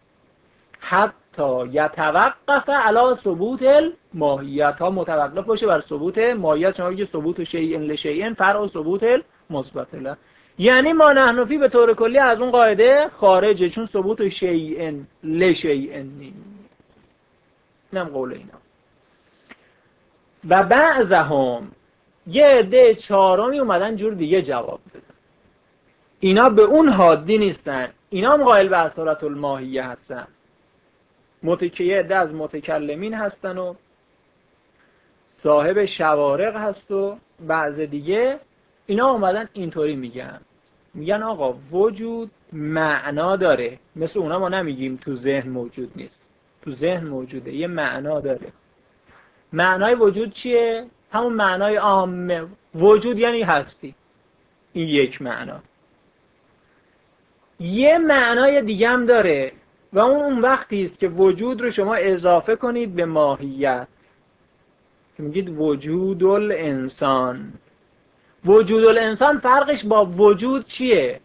حتی یتوقف علی ثبوت الماهیت، ها متوقف باشه بر ثبوت ماهیت. شما بگید ثبوت شیء لشیء فرع ثبوت المثبت له، یعنی ما نحن فی به طور کلی از اون قاعده خارجه، چون ثبوت شیء لشیء نیست. اینم قول اینا. و بعضهم یه عده چهارمی اومدن جور دیگه جواب دادن. اینا به اون حادی نیستن، اینا هم قائل به اصالت الماهیه هستن. یه عده از متکلمین هستن و صاحب شوارق هست و بعض دیگه اینا اومدن اینطوری میگن آقا وجود معنا داره، مثل اونا ما نمیگیم تو ذهن موجود نیست، تو ذهن موجوده، یه معنا داره. معنای وجود چیه؟ همون معنای عامه، وجود یعنی هستی، این یک معنا. یه معنای دیگه هم داره و اون وقتی است که وجود رو شما اضافه کنید به ماهیت، که میگید وجود الانسان. وجود الانسان فرقش با وجود چیه؟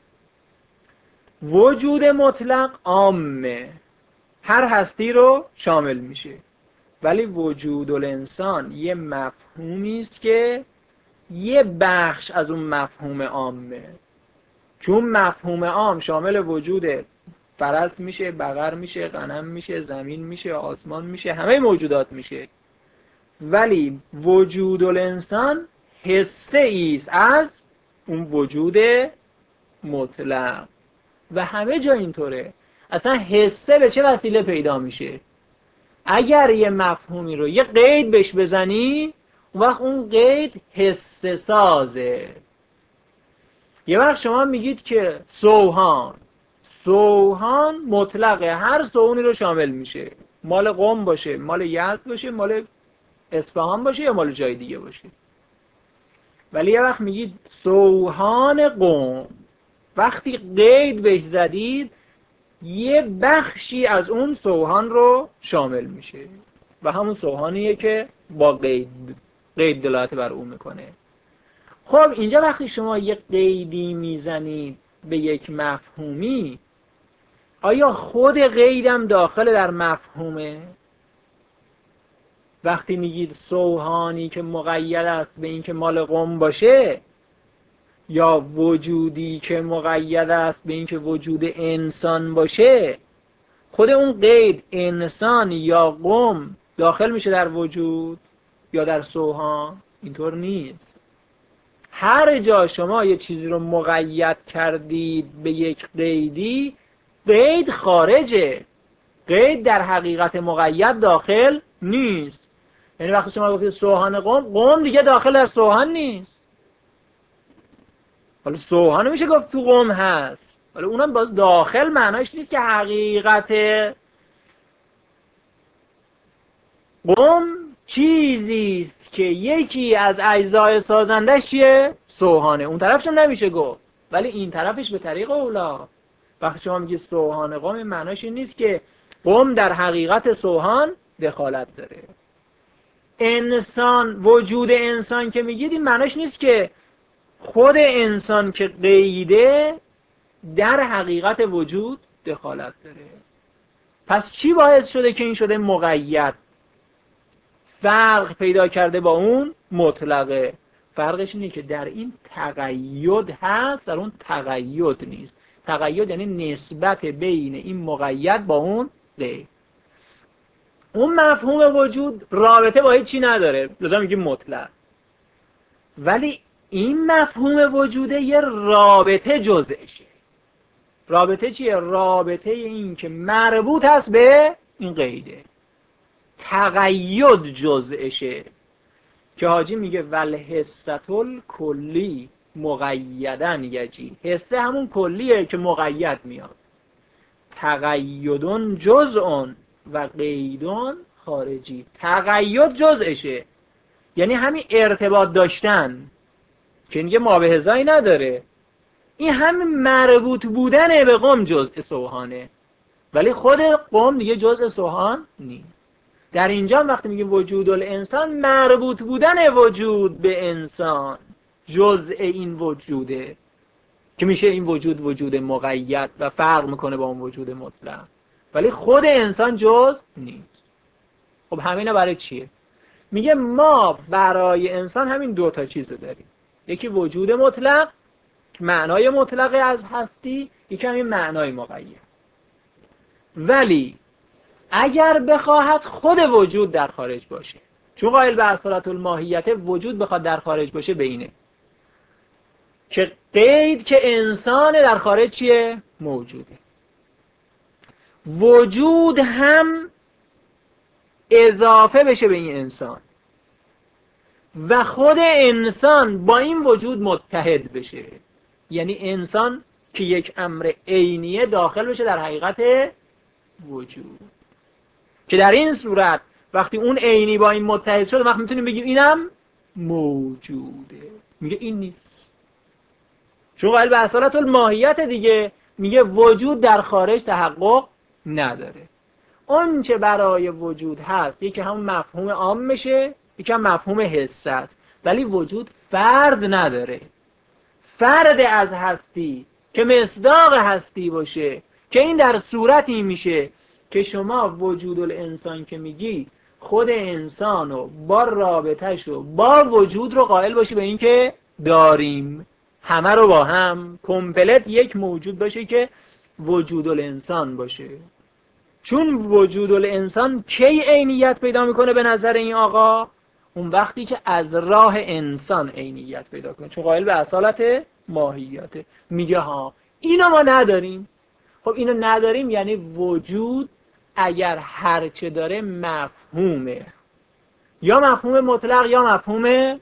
وجود مطلق عامه، هر هستی رو شامل میشه، ولی وجود الانسان یه مفهومی است که یه بخش از اون مفهوم عامه، چون مفهوم عام شامل وجود فرس میشه، بقر میشه، غنم میشه، زمین میشه، آسمان میشه، همه موجودات میشه، ولی وجود الانسان حصه ایست از اون وجود مطلق و همه جا اینطوره. اصلا حصه به چه وسیله پیدا میشه؟ اگر یه مفهومی رو یه قید بهش بزنی، اون وقت اون قید حصه سازه. یه وقت شما میگید که سوهان مطلقه، هر سوهانی رو شامل میشه، مال قم باشه، مال یزد باشه، مال اصفهان باشه یا مال جای دیگه باشه. ولی یه وقت میگید سوهان قم، وقتی قید بهش زدید یه بخشی از اون سوهان رو شامل میشه و همون سوهانیه که با قید دلالت بر اون میکنه. خب اینجا وقتی شما یه قیدی میزنید به یک مفهومی، آیا خود قیدم داخل در مفهومه؟ وقتی میگید سوهانی که مقید است به این که مال قم باشه، یا وجودی که مقید است به این که وجود انسان باشه، خود اون قید انسان یا قم داخل میشه در وجود یا در سوهان؟ اینطور نیست. هر جا شما یه چیزی رو مقید کردید به یک قیدی، قید خارجه، قید در حقیقت مقید داخل نیست. یعنی وقتی شما گفتید سوهان قم دیگه داخل در سوهان نیست. حالا سوهان میشه گفت تو قم هست، ولی اونم باز داخل معناش نیست که حقیقت قم چیزی است که یکی از اجزای سازندش چیه؟ سوهانه. اون طرفش هم نمیشه گفت، ولی این طرفش به طریق اولا. وقتی شما میگید سوهان قم، این معناش این نیست که قم در حقیقت سوهان دخالت داره. انسان، وجود انسان که میگید، این معناش نیست که خود انسان که قیده در حقیقت وجود دخالت داره. پس چی باعث شده که این شده مقید، فرق پیدا کرده با اون مطلقه؟ فرقش اینه که در این تقید هست، در اون تقید نیست. تقید یعنی نسبت بین این مقید با اون قید. اون مفهوم وجود رابطه با هیچی نداره، لذا میگیم مطلق. ولی این مفهوم وجوده یه رابطه جزئشه. رابطه چیه؟ رابطه این که مربوط هست به این قیده. تقید جزئشه که حاجی میگه والحصة الکلی مقیدن یجی. حصه همون کلیه که مقید میاد. تقیدون جزء و قیدون خارجی. تقید جزئشه، یعنی همین ارتباط داشتن که دیگه مابهزایی نداره. این همین مربوط بودن به قم جزء سوهانه، ولی خود قم دیگه جزء سوهان نیست. در اینجا وقتی میگیم وجود الانسان، مربوط بودن وجود به انسان جزء این وجوده که میشه این وجود مقید و فرق میکنه با اون وجود مطلق، ولی خود انسان جزء نیست. خب همینا برای چیه؟ میگه ما برای انسان همین دو تا چیز رو داریم، یکی وجود مطلق یک معنای مطلقه از هستی، یک همین معنای مقید. ولی اگر بخواهد خود وجود در خارج باشه، چون قائل به اصالت الماهیت، وجود بخواد در خارج باشه به اینه که قید که انسان در خارج چیه؟ موجوده. وجود هم اضافه بشه به این انسان و خود انسان با این وجود متحد بشه، یعنی انسان که یک امر عینیه داخل بشه در حقیقت وجود، که در این صورت وقتی اون عینی با این متحد شد، وقت میتونیم بگیم اینم موجوده. میگه این نیست، چون قائل به اصالت الماهیت دیگه، میگه وجود در خارج تحقق نداره. اون چه برای وجود هست یکی هم مفهوم عام میشه، یکی هم مفهوم حس است، ولی وجود فرد نداره. فرد از هستی که مصداق هستی باشه، که این در صورتی میشه که شما وجود الانسان که میگی خود انسانو با رابطهشو با وجود رو قائل باشی به این که داریم، همه رو با هم کمپلت یک موجود باشه که وجود الانسان باشه. چون وجود الانسان کی عینیت پیدا میکنه به نظر این آقا؟ اون وقتی که از راه انسان عینیت پیدا کنه، چون قائل به اصالت ماهیته. میگه ها اینو ما نداریم. خب اینو نداریم یعنی وجود اگر هرچه داره مفهومه، یا مفهوم مطلق یا مفهوم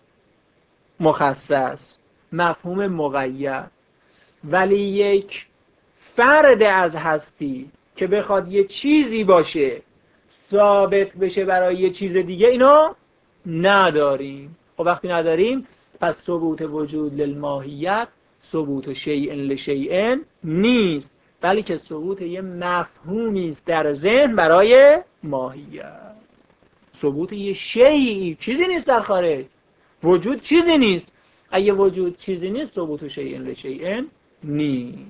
مخصص، مفهوم مقید. ولی یک فرد از هستی که بخواد یه چیزی باشه ثابت بشه برای یه چیز دیگه، اینو نداریم. خب وقتی نداریم پس ثبوت وجود للماهیت ثبوت شیء لشیء نیست، بلکه ثبوت یه مفهومی است در ذهن برای ماهیت. ثبوت یه شیئی، چیزی نیست در خارج. وجود چیزی نیست. اگه وجود چیزی نیست ثبوت شیء لشیء نیست.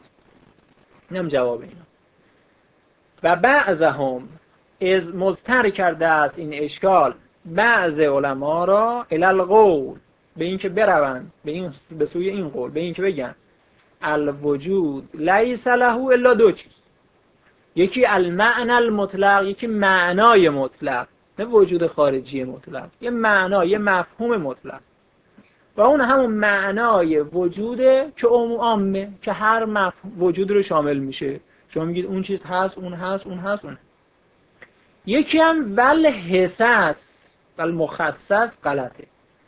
اینم جواب اینا. و بعضهم از مضطر کرده است این اشکال بعض علما را الی القول، به این که بروند به سوی این قول، به این که بگن الوجود لیس له الا دو چیز، یکی المعنى المطلق، یکی معنای مطلق، نه وجود خارجی مطلق، یه معنا، یه مفهوم مطلق، و اون همون معنای وجوده که عامه، که هر وجود رو شامل میشه. شما میگید اون چیز هست، اون هست، اون هست، اون. یکی هم ول حساس ول مخصص غلطه.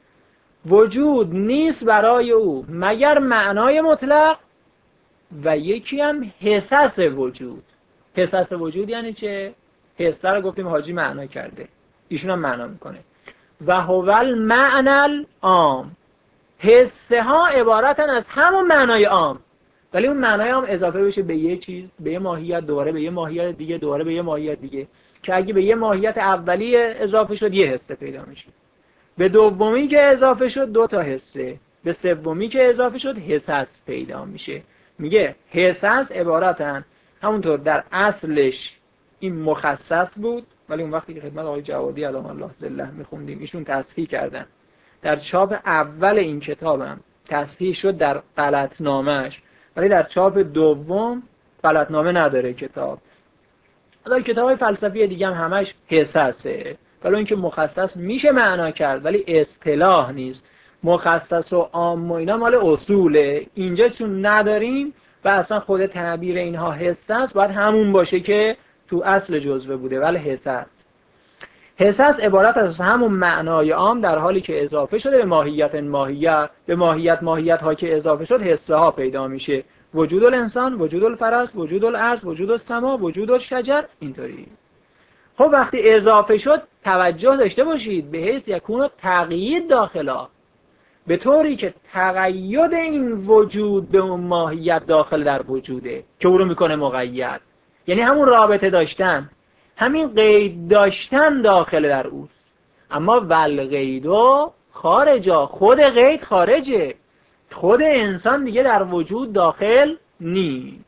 وجود نیست برای او مگر معنای مطلق، و یکی هم حساس وجود. حساس وجود یعنی چه؟ حسه رو گفتیم حاجی معنا کرده، ایشون هم معنا میکنه. و هو المعنى العام، حسه ها عبارتن از همون معنای عام، ولی اون معنای عام اضافه بشه به یه چیز، به یه ماهیت، دوباره به یه ماهیت دیگه، دوباره به یه ماهیت دیگه، که اگه به یه ماهیت اولی اضافه شد یه حسه پیدا میشه، به دومی که اضافه شد دو تا حسه، به سومی که اضافه شد حساس پیدا میشه. میگه حساس عبارتن همونطور در اصلش این مخصص بود، ولی اون وقتی که خدمت آقای جوادی علام الله ذله میخوندیم ایشون تصحیح کردن، در چاپ اول این کتابم تصحیح شد در غلطنامه‌اش، ولی در چاپ دوم غلطنامه نداره کتاب. حالا کتاب‌های فلسفی دیگه هم همش حساسه، ولی اینکه مخصص میشه معنا کرد ولی اصطلاح نیست. مخصص و عام و اینا مال اصوله، اینجا چون نداریم و اصلا خود تعبیر اینها حساس باید همون باشه که تو اصل جزوه بوده، ولی حساس. حساس عبارت از همون معنای عام در حالی که اضافه شده به ماهیت به ماهیت ها که اضافه شد حسه ها پیدا میشه. وجود الانسان، وجود الفرس، وجود الارض، وجود السما، وجود الشجر، اینطوری. خب وقتی اضافه شد توجه داشته باشید به حیث یکون تقیید داخلا، به طوری که تقید این وجود به اون ماهیت داخل در وجوده که او رو میکنه مقید، یعنی همون رابطه داشتن، همین قید داشتن داخل در اوست. اما ول قیدو خارجا، خود قید خارجه، خود انسان دیگه در وجود داخل نی.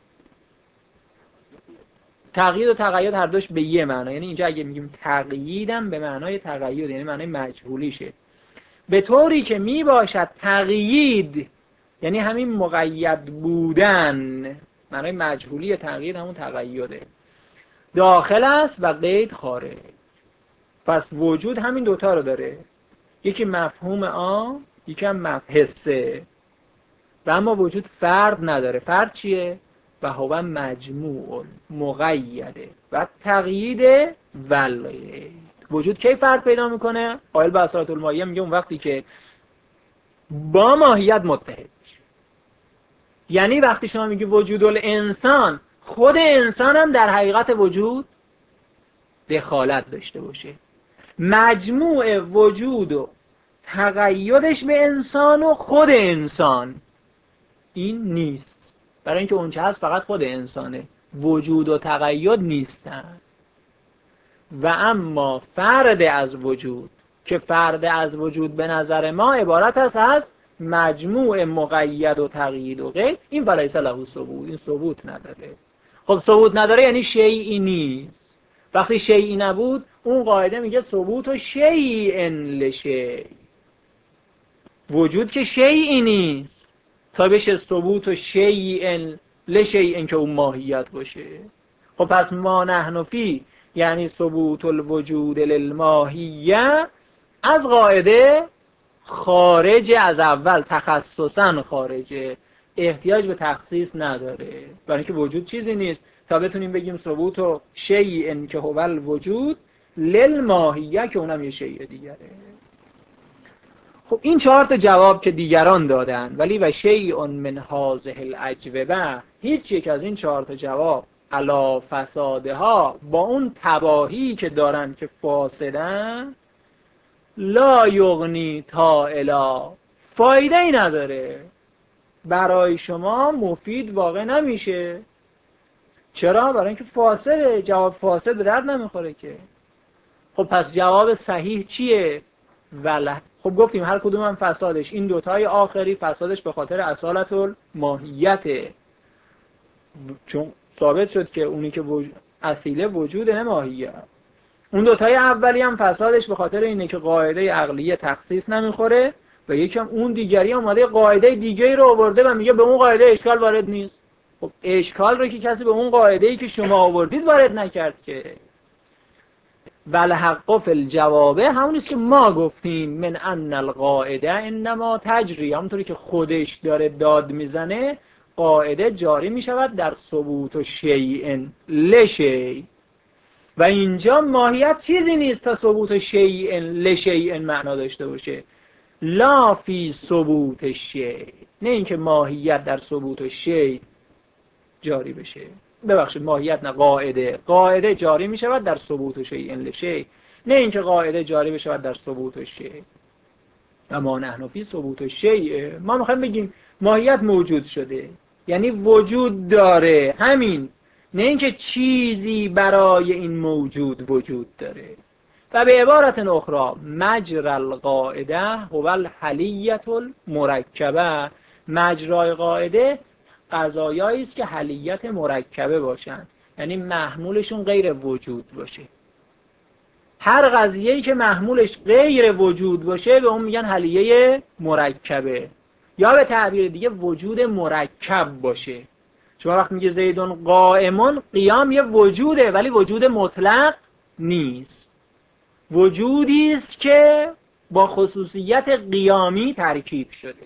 تقیید و تقید هر دوش به یه معنا، یعنی اینجا اگه میگیم تقییدم به معنای تقید یعنی معنای مجهولیشه، به طوری که می باشد تقیید یعنی همین مقید بودن، معنای مجهولی تغییر همون تقیده، داخل است و قید خارج. پس وجود همین دوتا رو داره، یکی مفهوم عام، یکی هم حسه. و اما وجود فرد نداره. فرد چیه؟ و هو مجموع مقیده و تقیید والقید. وجود کی فرد پیدا میکنه؟ قائل به اسرار الماهیه میگه اون وقتی که با ماهیت متحد میشه. یعنی وقتی شما میگی وجود الانسان، خود انسان هم در حقیقت وجود دخالت داشته باشه. مجموع وجود و تقیدش به انسان و خود انسان این نیست، برای اینکه اون چه هست فقط خود انسانه، وجود و تقید نیستن. و اما فرد از وجود، که فرد از وجود به نظر ما عبارت است از مجموع مقید و تقیید و غیر، این فلیس له ثبوت، این ثبوت نداره. خب ثبوت نداره یعنی شیئی نیست. وقتی شیئی نبود، اون قاعده میگه ثبوت و شیء لشیء. وجود که شیئی نیست تا بشه ثبوت و شیء لشیء که اون ماهیت باشه. خب پس ما نحن فی یعنی ثبوت الوجود للماهیه از قاعده خارج از اول، تخصصا خارجه، احتیاج به تخصیص نداره، برای اینکه وجود چیزی نیست تا بتونیم بگیم ثبوت و شیء که هو الوجود للماهیه که اونم یه شیء دیگره. خب این 4 تا جواب که دیگران دادن، ولی و شیء من هذه الاجوبه، هیچ یک از این 4 تا جواب علا فسادها، با اون تباهی که دارن که فاسدن، لا یغنی تا الا، فایده ای نداره، برای شما مفید واقع نمیشه. چرا؟ برای اینکه فاسده، جواب فاسد به درد نمیخوره که. خب پس جواب صحیح چیه؟ وله. خب گفتیم هر کدوم هم فسادش، این دوتای آخری فسادش به خاطر اصالت الماهیته، چون ثابت شد که اونی که اصیله وجوده نه ماهیت. اون دوتای اولی هم فسادش به خاطر اینه که قاعده عقلیه تخصیص نمیخوره، و یکم اون دیگری اومده قاعده دیگری رو آورده و میگه به اون قاعده اشکال وارد نیست. خب اشکال رو که کسی به اون قاعده‌ای که شما آوردید وارد نکرد که. والحق فی الجوابه همونیست که ما گفتیم، من ان القاعده انما تجری، همونطوری که خودش داره داد میزنه، قاعده جاری میشود در ثبوت و شیء لشیء. و اینجا ماهیت چیزی نیست تا ثبوت و شیء لشیء معنا داشته باشه، لا فی ثبوت الشیء، نه اینکه ماهیت در ثبوت و شیء جاری بشه. ببخشید ماهیت نه، قاعده جاری می شود در ثبوت و شیء لشیء، نه اینکه قاعده جاری بشه در ثبوت و شیء. و ما نحن فی ثبوت و شیء، ما میخوایم بگیم ماهیت موجود شده یعنی وجود داره، همین، نه اینکه چیزی برای این موجود وجود داره. و به عبارت اخرى مجرى القاعده هو الحلیة المرکبه، مجرای قاعده قضایایی است که حلیت مرکبه باشن، یعنی محمولشون غیر وجود باشه. هر قضیه‌ای که محمولش غیر وجود باشه به اون میگن حلیه مرکبه، یا به تعبیر دیگه وجود مرکب باشه. شما وقتی میگه زیدون قائمون، قیام یه وجوده ولی وجود مطلق نیست، وجودی است که با خصوصیت قیامی ترکیب شده.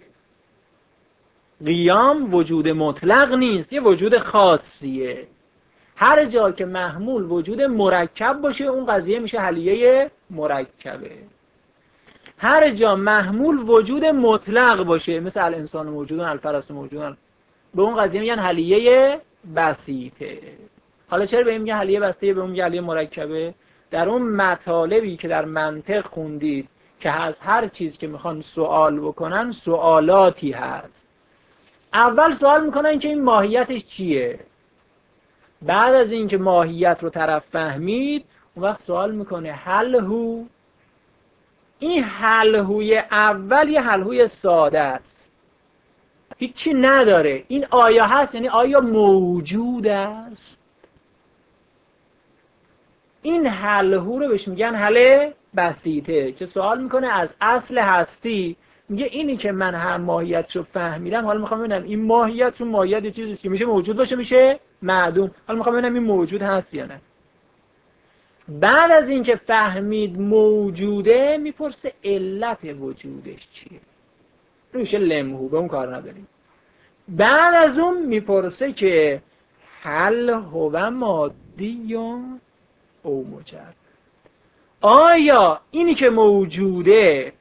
قیام وجود مطلق نیست، یه وجود خاصیه. هر جا که محمول وجود مرکب باشه اون قضیه میشه حلیه مرکبه. هر جا محمول وجود مطلق باشه، مثل الانسان موجودن، الفرس موجودن، به اون قضیه میگن حلیه بسیطه. حالا چرا به این میگن حلیه بسیطه، به اون میگن حلیه مرکبه؟ در اون مطالبی که در منطق خوندید که از هر چیز که میخوان سوال بکنن سوالاتی هست. اول سوال میکنن که این ماهیتش چیه، بعد از اینکه ماهیت رو طرف فهمید اون وقت سوال میکنه هل هو. این هل هوی اول یه هل هوی ساده است، هیچی نداره. این آیا هست یعنی آیا موجود است. این هل هو رو بهش میگن هل بسیطه، که سوال میکنه از اصل هستی میگه اینی که من هر ماهیتشو فهمیدم، حالا میخوام ببینم این ماهیت چون ماهیت چیزی که میشه موجود باشه میشه معدوم، حالا میخوام ببینم این موجود هست یا نه. بعد از اینکه فهمید موجوده میپرسه علت وجودش چیه. میشه لمحو، به اون کار نداریم. بعد از اون میپرسه که هل هو مادی او مجرد، آیا اینی که موجوده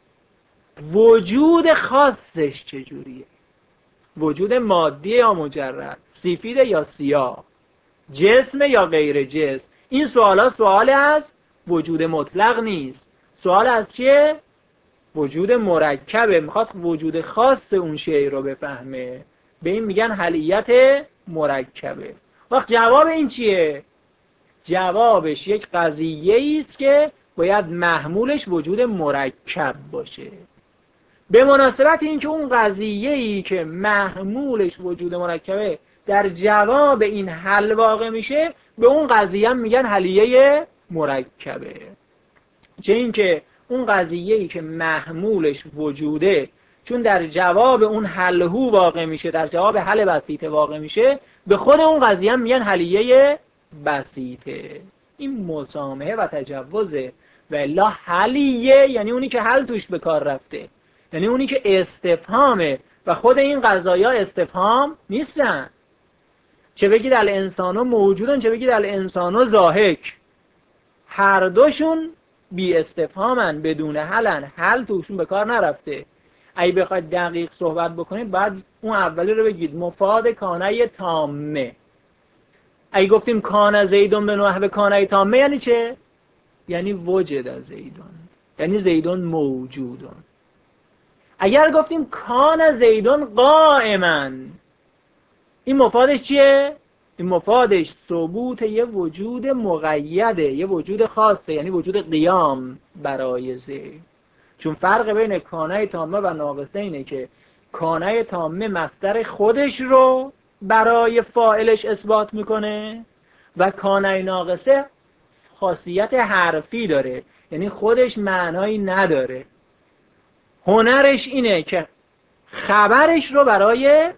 وجود خاصش چجوریه؟ وجود مادی یا مجرد، سفید یا سیاه، جسم یا غیر جسم؟ این سوال از وجود مطلق نیست، سوال از چیه؟ وجود مرکبه، میخواد وجود خاص اون شیء رو بفهمه، به این میگن حلیت مرکبه. وقت جواب این چیه؟ جوابش یک قضیه است که باید محمولش وجود مرکب باشه. به مناسبت اینکه اون قضیه‌ای که محمولش وجود مرکبه در جواب این حل واقع میشه، به اون قضیه هم میگن حلیه مرکبه. چه اینکه اون قضیه‌ای که محمولش وجوده چون در جواب اون حل هو واقع میشه، در جواب حل بسیطه واقع میشه، به خود اون قضیه هم میگن حلیه بسیطه. این مسامحه و تجوزه. و الا حلیه یعنی اونی که حل توش به کار رفته، یعنی اونی که استفهامه و خود این قضایا استفهام نیستن. چه بگید الانسانو موجودن، چه بگید الانسانو ضاحک، هر دوشون بی استفهامن، بدون حلن، حل توشون به کار نرفته. اگه بخواید دقیق صحبت بکنید بعد اون اولی رو بگید مفاد کانه تامه. اگه گفتیم کان زیدون به نحو کانه تامه یعنی چه؟ یعنی وجد زیدون، یعنی زیدون موجودون. اگر گفتیم کان زیدون قائما، این مفادش چیه؟ این مفادش ثبوت یه وجود مقیده، یه وجود خاصه، یعنی وجود قیام برای زید. چون فرق بین کانه تامه و ناقصه اینه که کانه تامه مصدر خودش رو برای فاعلش اثبات میکنه و کانه ناقصه خاصیت حرفی داره، یعنی خودش معنایی نداره. هنرش اینه که خبرش رو برای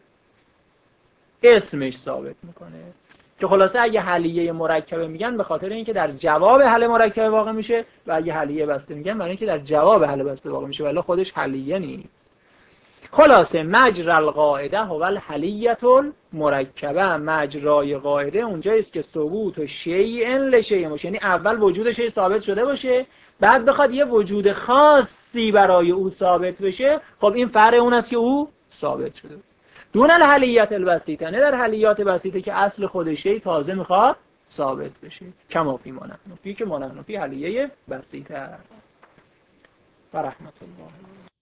اسمش ثابت میکنه. که خلاصه اگه حلیه مرکبه میگن به خاطر اینکه در جواب حل مرکبه واقع میشه، و اگه حلیه بسته میگن برای اینکه در جواب حل بسته واقع میشه، ولی خودش حلیه نیست. خلاصه مجرى القاعده هو الحلیه المرکبه، مجرای قاعده اونجایی است که ثبوت شیء لشیء باشه، یعنی اول وجود شیء ثابت شده باشه، بعد بخواد یه وجود خاصی برای او ثابت بشه. خب این فرع اون است که او ثابت شده. دون الحلیت البسیطه، نه در حلیات بسیطه که اصل خودشه تازه میخواد ثابت بشه. کما فی ما نحن فی، که ما نحن فی حلیه بسیطه. و رحمت الله.